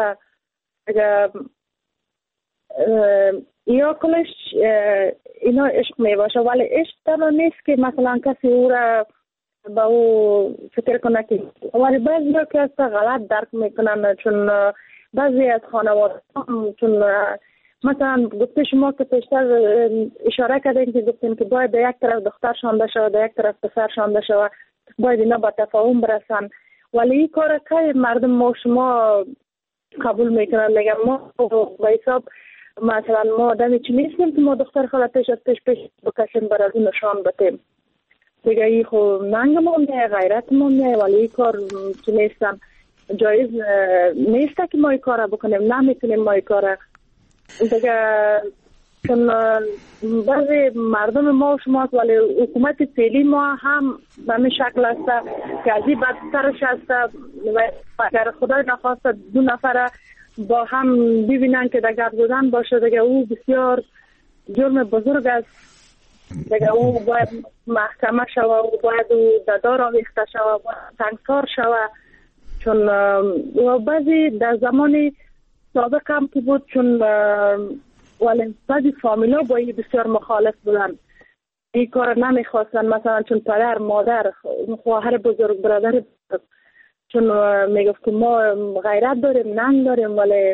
یا کلش اینا عشق می باشه، ولی عشق تنها نیست که مثلا کسی او را با او فکر کنه که، ولی بعضی ها که است غلط درک میکنن، چون بعضی از خانواده چون مثلا گفته شما که پیشتر اشاره کردین که گفتین که باید در یک طرف دختر شانده شود، در یک طرف پسر شانده شود، باید اینا با تفاهم برسن، ولی این کار که مردم ما شما قبول میکنن. میگم ما به حساب مثلا ما آدمی چی نیستیم که ما دختر خود پیش از پیش بکشیم بر از این نشان بتیم. دیگه این خب ننگ ما میه، غیرت ما میه، ولی این کار چی نیستم جایز نیسته که ما این کار بکنیم، نمیتونیم ما این کار. دیگه چون بعضی مردم ما شماست، ولی حکومت فعلی ما هم به همین شکل است که از این بدترش است. اگر خدای نخواست دو نفر با هم ببینن که در گرد بودن باشه، دیگه او بسیار جرم بزرگ است. دیگه او باید محکمه شوه، او باید در دار آویخته شوه، باید سنگسار شوه. چون بعضی در زمان سابق هم که بود، چون ولی بعضی فامیلا با این بسیار مخالف بودن، این کار نمیخواستن، مثلا چون پدر، مادر، خواهر بزرگ، برادر بزرگ، چون میگفت که ما غیرت داریم، ننگ داریم، ولی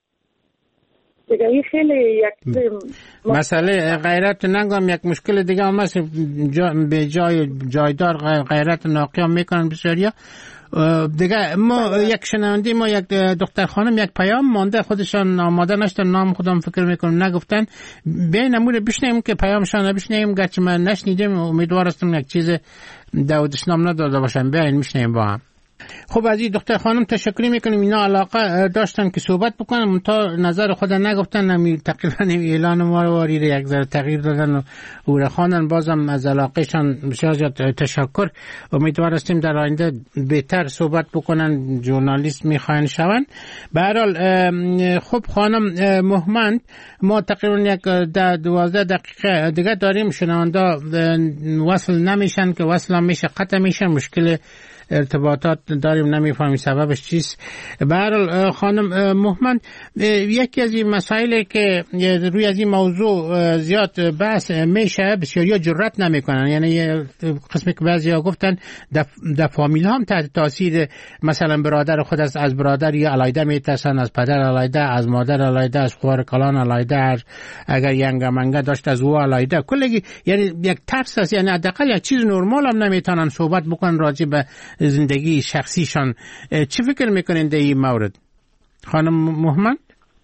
دیگه این خیلی یک مسئله غیرت ننگ هم یک مشکل دیگه هم هست. به جایدار غیرت ناقی هم میکنن بسیاریا دیگه. ما یک شنونده، ما یک دختر خانم یک پیام مانده خودشان آماده نشدن، نام خودم فکر میکنم نگفتن، بین امور بشنیم که پیامشان بشنیم، گرچه من نشنیدم، امیدوار هستم یک چیز داودشنام نداده باشم، بیاین میشنیم با هم. خب از این دختر خانم تشکر میکنیم، اینا علاقه داشتن که صحبت بکنن، تا نظر خود نگفتن، تقریبا اعلان ما رو یک ذره تغییر دادن و او را خواندن. بازم از علاقهشان بسیار تشکر. امیدوار هستیم در آینده بهتر صحبت بکنن، ژورنالیست میخواین شون. به هر حال خب خانم مهمند، ما تقریبا یک 12 دقیقه دیگه داریم، شنونده وصل نمیشن که وصل هم میشه قطع میشن، مشکل ارتباطات داریم، نمیفهمیم سببش چیست. به هر حال خانم مهمند، یکی از این مسائلی که روی از این موضوع زیاد بحث میشه، بسیاریا جرأت نمیکنن، یعنی قسمی که بعضیا گفتن در فامیل هم تحت تاثیر مثلا برادر خود از برادر یا علیده میترسن، از پدر علیده، از مادر علیده، از خواهر کلان علیده، اگر ینگه منگه داشت از او علیده، کلگی یعنی یک ترس است، یعنی حداقل یک چیز نرمال هم نمیتونن صحبت بکنن راجع به زندگی شخصیشان. چی فکر میکنین در این مورد خانم محمد؟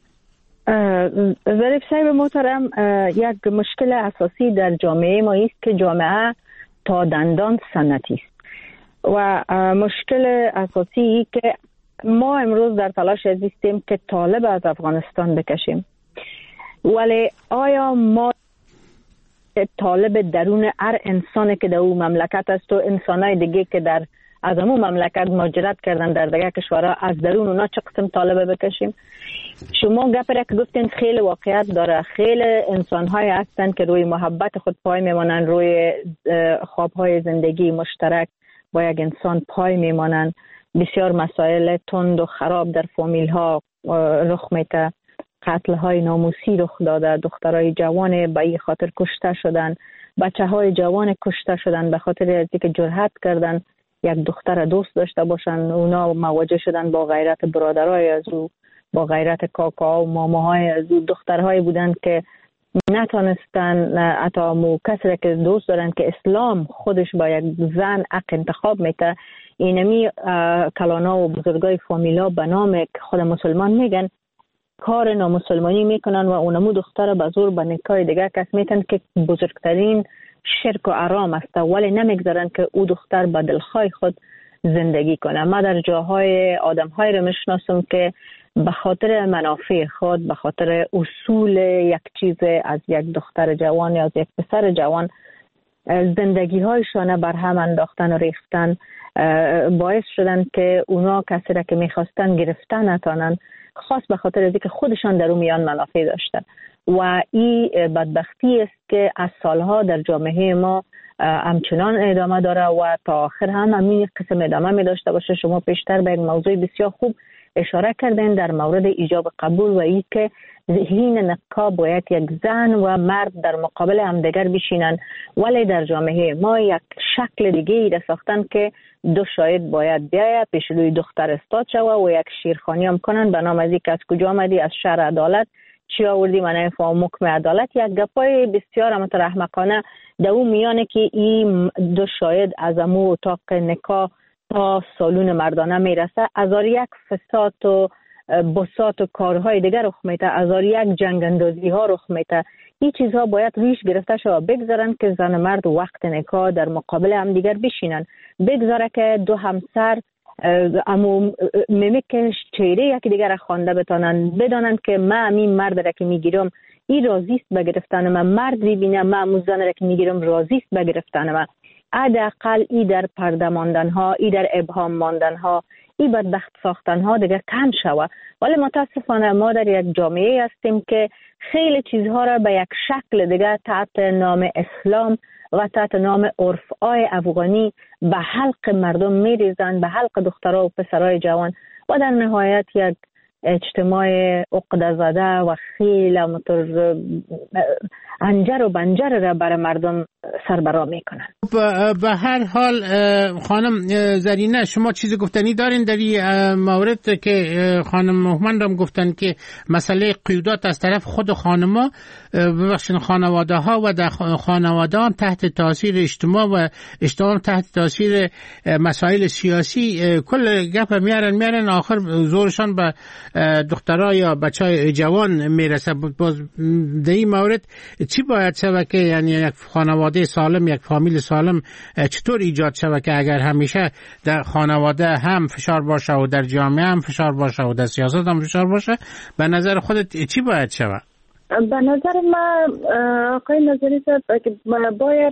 ظریف صاحب محترم، یک مشکل اساسی در جامعه ما است که جامعه تا دندان سنتی است و مشکل اساسی که ما امروز در تلاش هستیم که طالب از افغانستان بکشیم، ولی آیا ما طالب درون هر انسانی که در اون مملکت است و انسانای دیگه که در از همون مملکت مهاجرت کردن در دیگه کشورها، از درون اونا چه قسم طالبه بکشیم؟ شما گپره که گفتین خیلی واقعیت داره، خیلی انسان‌های هستن که روی محبت خود پای میمانن، روی خواب‌های زندگی مشترک با یک انسان پای میمانند. بسیار مسائل تند و خراب در فامیل ها رخ میده. قتل های ناموسی رخ داده، دخترای جوان به این خاطر کشته شدن، بچه های جوان کشته شدن به خاطر اینکه جرأت کردن یک دختر دوست داشته باشن. اونا مواجه شدن با غیرت برادرای از او، با غیرت کاکا و ماماهای از او. دخترهایی بودن که نتونستن حتی کسی که دوست دارن که اسلام خودش با یک زن حق انتخاب میده، اینمی کلانا و بزرگای فامیلا به نام خود مسلمان میگن کار نامسلمانی میکنن و اونمو دختر به زور به نکاح دیگه کس میتن که بزرگترین شرک و حرام است، ولی نمیگذارن که او دختر به دلخواه خود زندگی کنه. ما در جاهای آدم‌های رو میشناسم که به خاطر منافع خود، به خاطر اصول یک چیز از یک دختر جوان یا از یک پسر جوان زندگی هایشان بر هم انداختن و ریختن، باعث شدن که اونا کسی را که میخواستن گرفتن نتانن، خاص به خاطر از اینکه خودشان در اون میان منافع داشتن. و این بدبختی است که از سالها در جامعه ما همچنان ادامه داره و تا آخر هم همین قسم ادامه می داشته باشه. شما پیشتر به یک موضوع بسیار خوب اشاره کردین در مورد ایجاب قبول و این که حین نکاح باید یک زن و مرد در مقابل همدیگر بشینن، ولی در جامعه ما یک شکل دیگه ای را ساختن که دو شاهد باید بیاید پیش روی دختر استاد شوه و یک شیرخوانی هم کنن به نام از اینکه از کجا آمدی، از شهر عدالت چی آوردی، من نمیفهم حکم عدالت. یک گپای بسیار مترحمانه در اون میانه که این دو شاهد از امو اتاق نکاح تا سالون مردانه میرسه، از یک فساد و بساط و کارهای دیگر رخ میده، از یک جنگ اندازی ها رخ میده. این چیزها باید ریش گرفته شود، بگذارن که زن و مرد وقت نکاح در مقابل هم دیگر بشینن، بگذاره که دو همسر امو میمیکش چهره یکی دیگر خوانده بتانن، بدانن که من این مرد را که میگیرم این راضیست به گرفتن من، مرد ببینم من امو زن را که میگیرم راضیست به گرفتن من. حداقل ای در پرده ماندن ها، ای در ابهام ماندن ها، ای بدبخت ساختن ها دیگه کم شود. ولی متاسفانه ما در یک جامعه هستیم که خیلی چیزها را به یک شکل دیگه تحت نام اسلام و تحت نام عرف‌های افغانی به حلق مردم میریزن، به حلق دخترها و پسرای جوان و در نهایت یک اجتماع عقده زده و خیلی انجر و بنجر را برای مردم سربرا میکنن. به هر حال خانم زرینه، شما چیزی گفتنی دارین در این مورد که خانم مهمند هم گفتن که مسئله قیودات از طرف خود خانما، ببخشید خانواده ها و در خانواده هم تحت تاثیر اجتماع و اجتماع تحت تاثیر مسائل سیاسی کل گپ میارن آخر زورشان به دخترها یا بچهای جوان میرسه. باز در این مورد چی باید شود که یعنی یک خانواده سالم، یک فامیل سالم چطور ایجاد شود که اگر همیشه در خانواده هم فشار باشه و در جامعه هم فشار باشه و در سیاست هم فشار باشه، به نظر خودت چی باید شود؟ به نظر من آقای نظری صاحب باید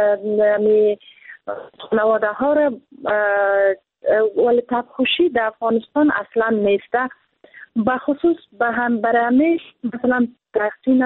خانواده ها را ولی تبخوشی در افغانستان اصلا نیسته، بخصوص به هم برهمش مثلا تحقیر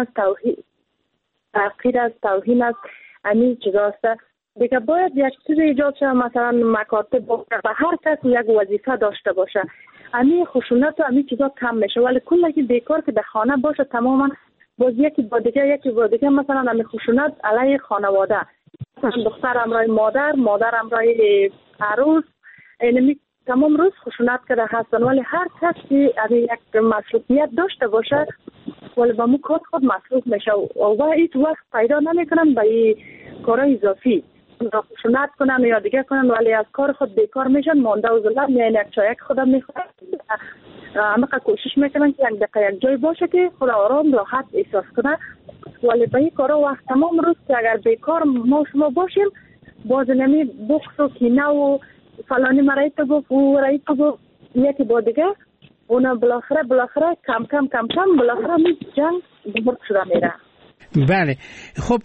از توهین از همین چیزاست دیگه. باید یک چیز ایجاد شد، مثلا مکاتب و هر کس یک وظیفه داشته باشه، همین خشونت و همین چیزا کم میشه. ولی کلا که بیکار که در خانه باشه تماما باز یکی با دیگه مثلا همین خشونت علیه خانواده، مثلا دختر همراه مادر همراه عروس، اینمی تمام روز خشونت کرده هستن. ولی هر کسی یک مسئولیت داشته باشه ولی با مو کار خود مصروف میشه و هیچ وقت پیدا نمیکنن به این کارهای اضافی خشونت کنن یا دیگه کنن، ولی از کار خود بیکار میشن، مانده و ظلم میان یک چایک خودم میخورن. همه کوشش میکنن که یک دقیقه یک جای باشه که خود آرام راحت احساس کنه، ولی به این کارا وقت تمام روز که اگر بیکار ما شما باشیم باز نمی بخص و کینه و فلانی مرایی تو گفت و رایی تو گفت یکی با دیگه اونا بالاخره کم بالاخره می جنگ بزرگ شده میره. بله. خب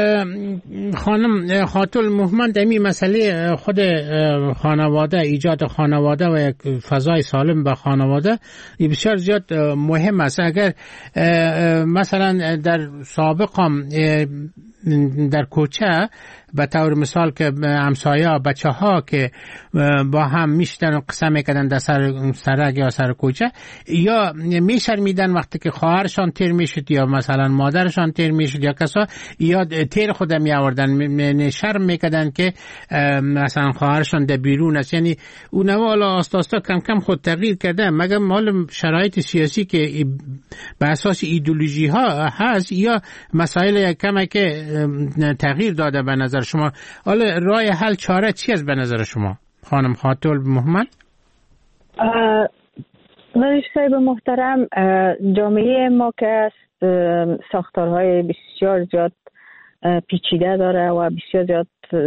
خانم خاتون مهمند، امی مسئله خود خانواده، ایجاد خانواده و یک فضای سالم به خانواده بسیار زیاد مهم است. اگر مثلا در سابق هم در کوچه به طور مثال که همسایه بچه ها که با هم میشتن و قسم میکردن در سرک یا سر کوچه، یا میشرمیدن وقتی که خواهرشان تیر میشد یا مثلا مادرشان تیر میشد یا کسا، یا تیر خود می آوردن، شرم میکردن که مثلا خواهرشان در بیرون است. یعنی اونها حالا آستا کم کم خود تغییر کرده، مگر مال شرایط سیاسی که به اساس ایدئولوژی ها هست یا مسائل کمه که تغییر داده به نظر شما؟ حالا راه حل چاره چی است به نظر شما خانم خاتون محمد؟ صاحب محترم، جامعه ما که ساختارهای بسیار زیاد پیچیده داره و بسیار زیاد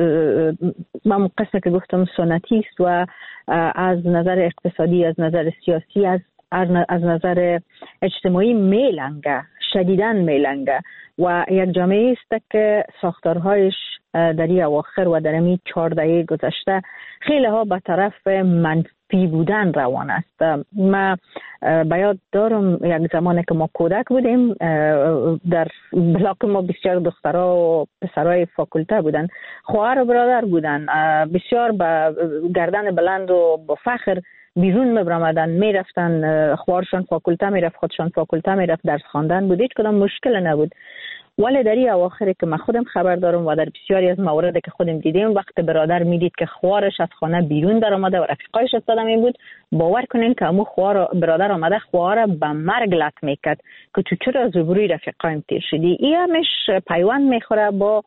من قسمه که گفتم سنتی است و از نظر اقتصادی، از نظر سیاسی، از نظر اجتماعی میلنگه، شدیداً میلنگه و یک جامعه است که ساختارهایش در این اواخر و در این 4 دهه گذشته خیلی ها به طرف منفی بودن روان است. ما بیاد دارم یک زمانی که ما کودک بودیم، در بلاک ما بسیار دخترها و پسرای فاکولته بودن، خواهر و برادر بودن، بسیار با گردن بلند و با فخر بیرون میبرامدن، میرفتن، خواهرشان فاکولته میرفت، خودشان فاکولته میرفت، درس خواندن بود، هیچ کدام مشکل نبود. ولی در این اواخری که من خودم خبر دارم و در بسیاری از موارد که خودم دیدیم، وقت برادر میدید که خواهرش از خانه بیرون در آمده و رفیقایش استادم این بود، باور کنین که امو برادر آمده خواهر به مرگ لط میکرد که تو چرا از روبروی رفیقایم تیر شدی. این همش پیوند میخوره با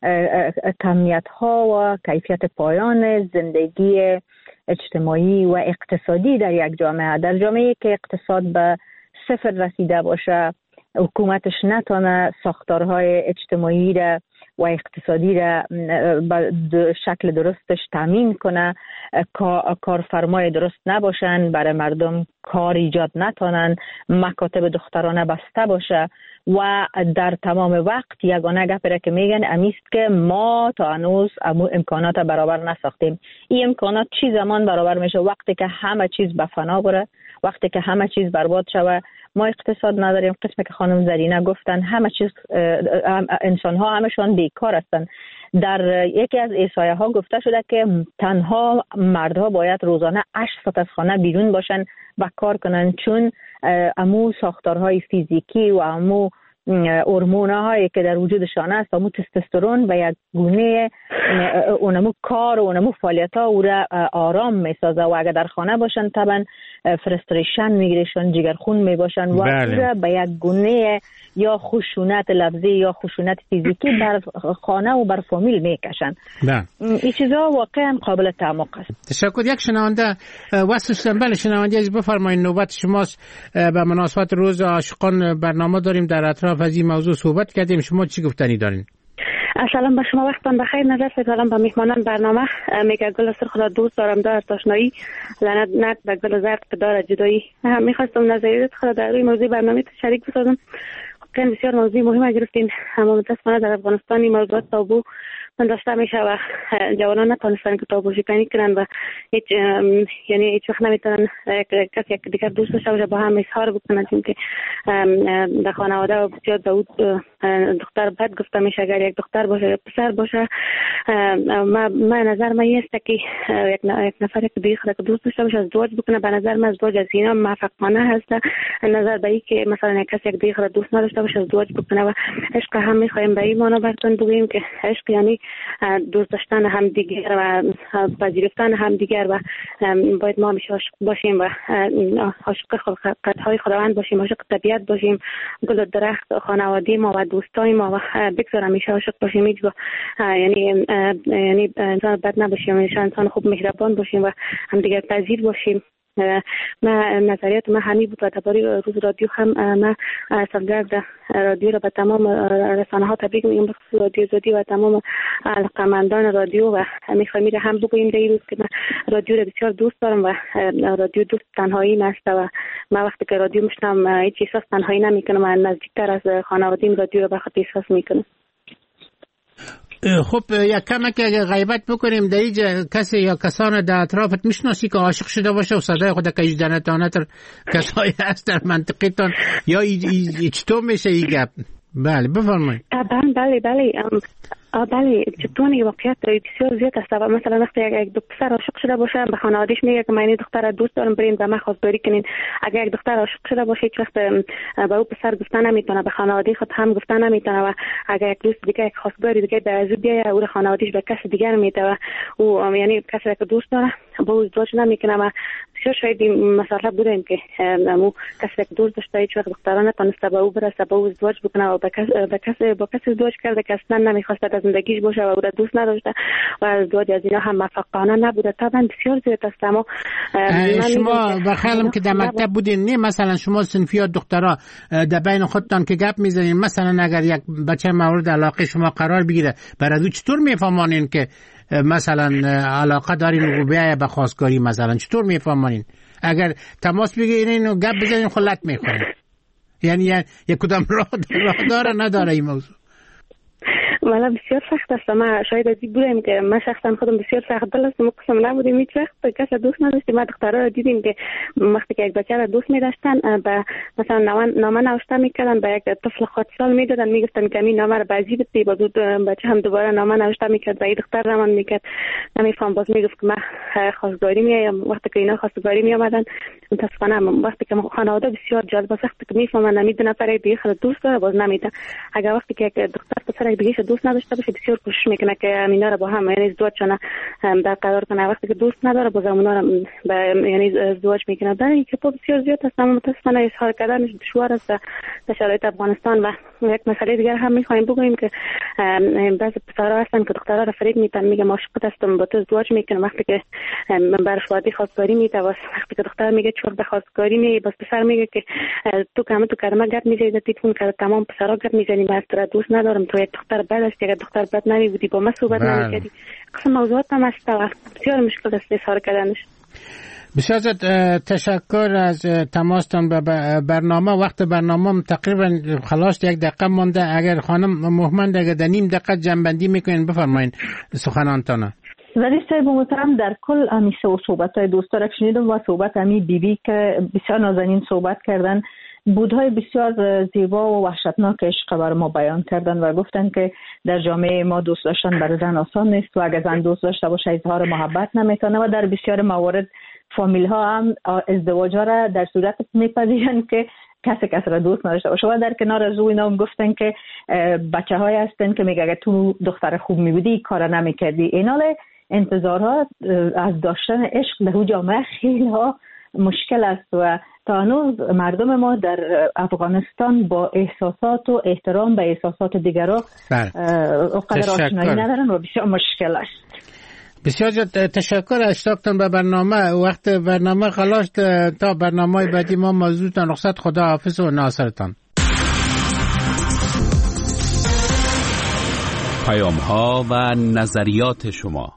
کمیت ها و کیفیت پایان زندگی اجتماعی و اقتصادی در یک جامعه. در جامعه که اقتصاد به صفر رسیده باشه، حکومتش نتونه ساختارهای اجتماعی را و اقتصادی را به شکل درستش تامین کنه، کارفرمای درست نباشن، برای مردم کار ایجاد نتونن، مکاتب دخترانه بسته باشه و در تمام وقت یگانه گپی که میگن امیست که ما تا هنوز امکانات برابر نساختیم. این امکانات چی زمان برابر میشه؟ وقتی که همه چیز به فنا بره، وقتی که همه چیز برباد شوه. ما اقتصاد نداریم، قسمی که خانم زرینه گفتن همه چیز، انسان ها همشون بیکار هستن. در یکی از احصایه ها گفته شده که تنها مردها باید روزانه 8 ساعت از خانه بیرون باشن و کار کنن، چون امو ساختارهای فیزیکی و امو هورمون‌هایی که در وجودشان است، امو تستوسترون و یک گونه اونمو کار و اونمو فعالیت‌ها او را آرام می‌سازه و اگر در خانه باشن طبعا فرستریشن میگیرشن، جگرخون میباشن و او را به یک گونه یا خشونت لفظی یا خشونت فیزیکی بر خانه و بر فامیل میکشن. این چیزا واقعا قابل تعمق است. تشکر. یک شنونده واسه بله شنونده عزیز بفرمایید، نوبت شماست. به مناسبت روز عاشقان برنامه داریم، در اطراف از این موضوع صحبت کردیم، شما چی گفتنی دارین؟ سلام به شما، وقتتان بخیر. نظر سپاسم به میهمانان برنامه. میگه گل سرخ را دوست دارم، دار تاشنایی لعنت نت به گل زرد که داره جدایی. میخواستم نظریات خود در روی موضوع برنامه شریک بسازم. خیلی بسیار موضوع مهمی گرفتین، اما متاسفانه در افغانستان این موضوعات تابو داشته میشه و جوانان نتونستن که تابو شکنی کنن و هیچ وقت نمیتونن کسی یک دیگر دوست داشته باشه با هم اظهار بکنن، چون که در خانواده و بسیار داود دختر بد گفته میشه. اگر یک دختر باشه یا پسر باشه، ما نظر من است که یک نفر که دیگه خود دوست داشته باشه ازدواج بکنه. به نظر من ازدواج از اینا موفقانه هست. نظر به این که مثلا یک کسی یک دیگه خود دوست نداشته باشه ازدواج بکنه و عشق هم میخوایم به این معنا براتون بگیم که عشق یعنی دوست داشتن همدیگر و پذیرفتن همدیگر و باید ما همیشه عاشق باشیم و عاشق خلقت‌های خداوند باشیم، عاشق طبیعت باشیم، گل و درخت خانواده ما و دوستای ما و بگذار همیشه عاشق باشیم. یعنی انسان بد نباشیم، انسان خوب مهربان باشیم و همدیگر پذیر باشیم. نظریات من همین بود و درباره روز رادیو هم من سالگرد رادیو را به تمام رسانه ها تبریک میگم، بخصوص رادیو زادی و تمام علاقه‌مندان رادیو و میخوایم هم بگوییم در این روز که من رادیو را بسیار دوست دارم و رادیو دوست تنهایی نست و من وقتی که رادیو میشنم هیچ احساس تنهایی نمیکنم و نزدیکتر از خانواده‌ام رادیو را به خود احساس میکنم. خب یک کمک اگه غیبت بکنیم در اینجا کسی یا کسان در اطرافت میشناسی که عاشق شده باشه و صدای خود که ایجدنتانه تر کسایی هست در منطقیتان یا چطور میشه این گپ؟ بله بفرمایید. طبعا بله بله جدوانی واقعیت بسیار زیاد است. مثلا وقتی یک دختر عاشق شده باشه به خانواده‌اش میگه که من این دختر دوست دارم برین به من خواستگاری کنین. اگر یک دختر عاشق شده باشه هیچ وقت به او پسر گفتن نمیتونه، به خانواده خود هم گفتن نمیتونه و اگر یک دوست دیگه یک خواستگاری دیگه به ازو بیایه او خانواده‌اش به کس دیگر میده و او یعنی کسی که دوست داره با او ازدواج نمیکنه و بسیار شاید این مسئله بودیم که مو کسی که دوست داشته هیچ وقت دختران نتونسته به او برسه با او ازدواج بکنه و با کسی ازدواج کرده که اصلا نمیخواسته در زندگیش باشه و او را دوست نداشته و ازدواج از اینا هم موفقانه نبوده. طبعا بسیار زیاد است. اما شما بخیالم که در مکتب بودین نه مثلا شما صنفیات دخترها در بین خودتان که گپ میزنین مثلا اگر یک بچه مورد علاقه شما قرار بگیره برای چطور میفهمانین که مثلا علاقه دارین و بیایه به خواستگاری مثلا چطور میفهمانین؟ اگر تماس بگیرین اینو گپ بزنین خلت میخورین یعنی یک کدام راه داره نداره این موضوع؟ والا بسیار سخت است. ما شاید از این بودیم که من شخصا خودم بسیار سخت دل است. ما قسم نبودیم هیچ وقت کسی دوست نداشتیم. ما دخترها را دیدیم که وقتی که یک بچه را دوست می‌داشتن به مثلا نامه نوشته می‌کردن به یک طفل خود سال می‌دادن میگفتن که این نامه را بازی بدی با بچه هم دوباره نامه نوشته می‌کرد و این دختر را من می‌کرد نمی‌فهم باز میگفت که من خواستگاری میام. وقتی که اینا خواستگاری میآمدن متأسفانه وقتی که خانواده بسیار جالب است وقتی که می‌فهمن نمی‌دونه نفر دیگه خود دوست داره باز نمی‌ده. اگر وقتی که دختر پسر دیگه دوست نداشته باشه بسیار کوشش میکنه که اینا را با هم یعنی ازدواج کنه در قرار کنه. وقتی که دوست نداره باز اونا را یعنی ازدواج میکنه. در این که بسیار زیاد است. اما متاسفانه اظهار کردنش دشوار است در شرایط افغانستان. و یک مسئله دیگر هم میخوایم بگوییم که بعضی پسرها هستن که دخترها را فریب میدن میگه عاشقت هستم با تو ازدواج میکنم. وقتی که برش وادی خواستگاری میده وقتی که دختر میگه چور به خواستگاری میگه باز پسر میگه که تو کلمه گپ میزنی تلفن کرد تمام پسرها گپ میزنی من تو دوست ندارم تو یک دختر بد است اگر دختر بد نمی بودی با من صحبت نمی‌کردی. قسم موضوعات هم است و بسیار مشکل است اظهار کردنش. بسیار تشکر از تماستان به برنامه. وقت برنامه تقریبا خلاص 1 دقیقه مونده. اگر خانم مهمند اگر در نیم دقیقه جنبندی میکنین بفرمایین سخنانتان. ولی صاحب محترم در کل همیشه و صحبت‌های دوستا را شنیدم و صحبت امی بیبی که بسیار نازنین صحبت کردن بودهای بسیار زیبا و وحشتناک عشق بر ما بیان کردن و گفتن که در جامعه ما دوست داشتن برای زن آسان نیست و اگر زن دوست داشته باشه اظهار محبت نمیتونه و در بسیار موارد فامیل ها هم ازدواج ها را در صورت میپذیرن که کسی را دوست نداشته باشه و در کنار از او اینا هم گفتن که بچه های هستن که میگه اگر تو دختر خوب میبودی کار نمیکردی. اینال انتظارها از داشتن عشق در جامعه خیلی ها مشکل است و تا هنوز مردم ما در افغانستان با احساسات و احترام به احساسات دیگران اونقدر آشنایی ندارن و بسیار مشکل است. بسیار تشکر اشتاقتان به برنامه. وقت برنامه خلاص تا برنامه بعدی ما موضوعتان رخصت. خدا حافظ و ناصرتان. پیام ها و نظریات شما.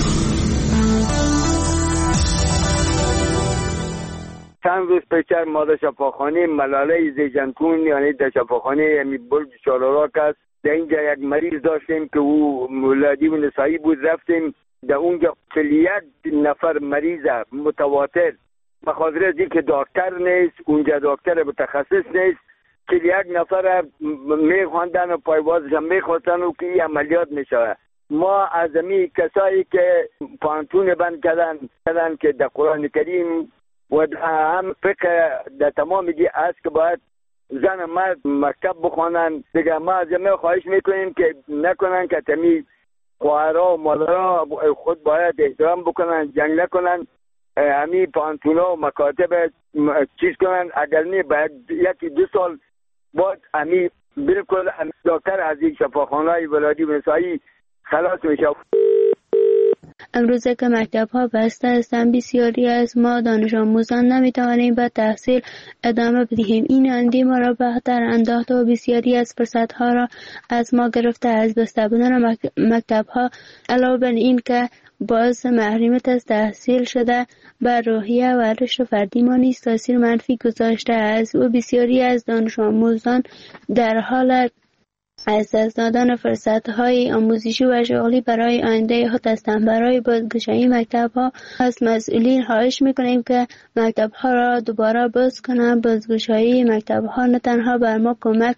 چند روز پیشتر ما در شفاخانه ملاله زیجنکون یعنی در شفاخانه برج چالاراک است در اینجا یک مریض داشتیم که او ولادی و نسایی بود. رفتیم در اونجا 41 نفر مریض متواتر بخاطر از اینکه دکتر نیست اونجا دکتر متخصص نیست 41 نفر میخواندن و پایوازش هم میخواستن و که این عملیات میشه. ما از امی کسایی که پانتون بند کردن که در قرآن کریم و هم فکر در تمام دی است که باید زن مرد مکتب بخوانن دیگه. ما از همه خواهش میکنیم که نکنن که تمی خواهرها و مادرها خود باید احترام بکنن جنگ نکنن همی پانتونا و مکاتب چیز کنن. اگر نه باید 1-2 سال بعد همی بالکل دکتر از این شفاخانه های ولادی و نسایی خلاص میشه. امروزه که مکتب ها بسته هستند بسیاری از ما دانش آموزان نمیتوانیم به تحصیل ادامه بدهیم. این اندی ما را بهتر انداخته و بسیاری از فرصت ها را از ما گرفته. از بسته بودن مکتب ها علاوه بر این که باعث محرومیت از تحصیل شده بر روحیه و رشد فردی ما نیز تاثیر منفی گذاشته است و بسیاری از دانش آموزان در حال از دست دادن فرصت‌های آموزشی و شغلی برای آینده خود هستند. برای بازگشایی مکتب‌ها از مسئولین خواهش می‌کنیم که مکتب‌ها را دوباره باز کنند. بازگشایی مکتب‌ها نه تنها بر ما کمک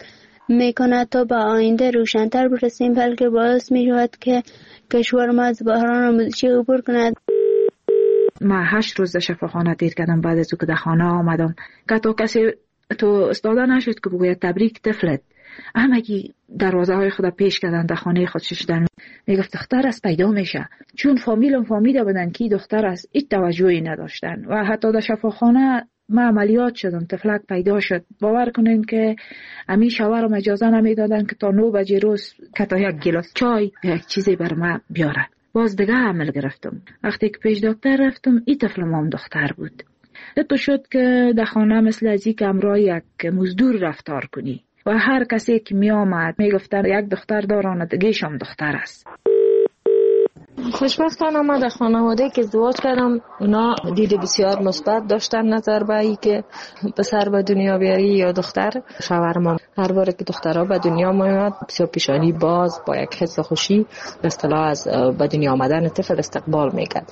میکند تا به آینده روشن‌تر برسیم، بلکه باعث می‌شود که کشور ما از بحران آموزشی عبور کند. من 8 روز در شفاخانه دیر کردم بعد از که در خانه آمدم که تا کسی تو استاده نشد که بگوید تبریک طفلت. همگی دروازه های خود پیش کردن در خانه خود شدن. میگفت دختر از پیدا میشه، چون فامیلم فامیل بودن که دختر از هیچ توجهی نداشتن و حتی در شفاخانه ما عملیات شدم، طفلک پیدا شد. باور کنین که امی شوهرم اجازه نمیدادن که تا 9 بجه روز که تا یک گلاس چای یک چیزی بر ما بیاره. باز دیگه عمل گرفتم. وقتی که پیش دکتر رفتم این طفلم هم دختر بود. تو شد که در خانه مثل ازی که امرای یک مزدور رفتار کنی و هر کسی که می آمد می گفتن یک دختر دارن دیگه‌ش هم دختر است. خوشبختانه من در خانواده که ازدواج کردم اونا دید بسیار مثبت داشتن نظر به این که پسر به دنیا بیاری یا دختر. شوهرم هر بار که دخترها به دنیا میاد بسیار پیشانی باز با یک حس خوشی به اصطلاح از به دنیا آمدن طفل استقبال میکرد.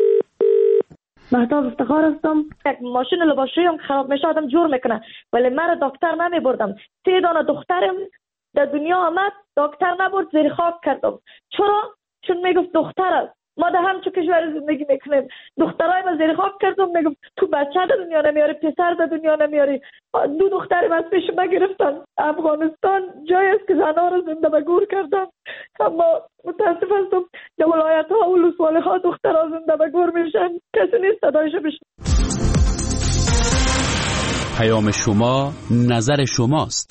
مهتاب افتخار هستم. ماشین لباسشویی هم خراب میشه آدم جور میکنه، ولی من دکتر نمیبردم. 3 دانه دخترم در دنیا آمد، دکتر نبرد، زیر خاک کردم. چرا؟ چون میگفت دختر است. ما در همچو کشور زندگی میکنیم، دخترای ما زیر خاک کردم. میگفت تو بچه در دنیا نمیاری، پسر در دنیا نمیاری. 2 دخترم از پیش ما گرفتن. افغانستان جایی است که زنها را زنده به گور کردن، اما متاسف هستم در ولایت ها و ولسوالی ها دخترها زنده به گور میشن، کسی نیست صدایشو بشنوه. پیام شما نظر شماست.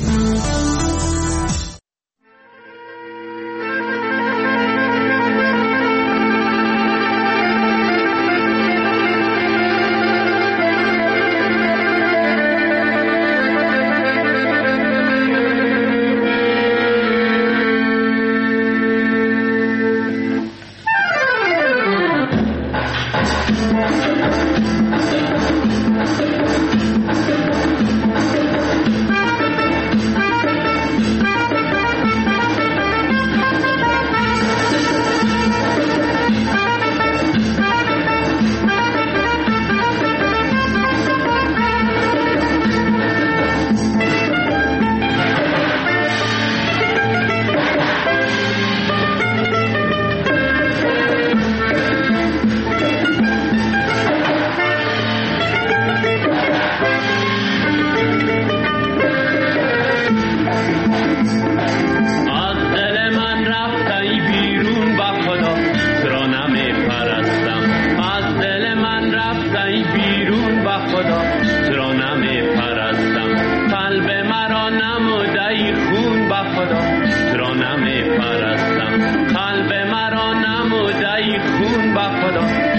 خدا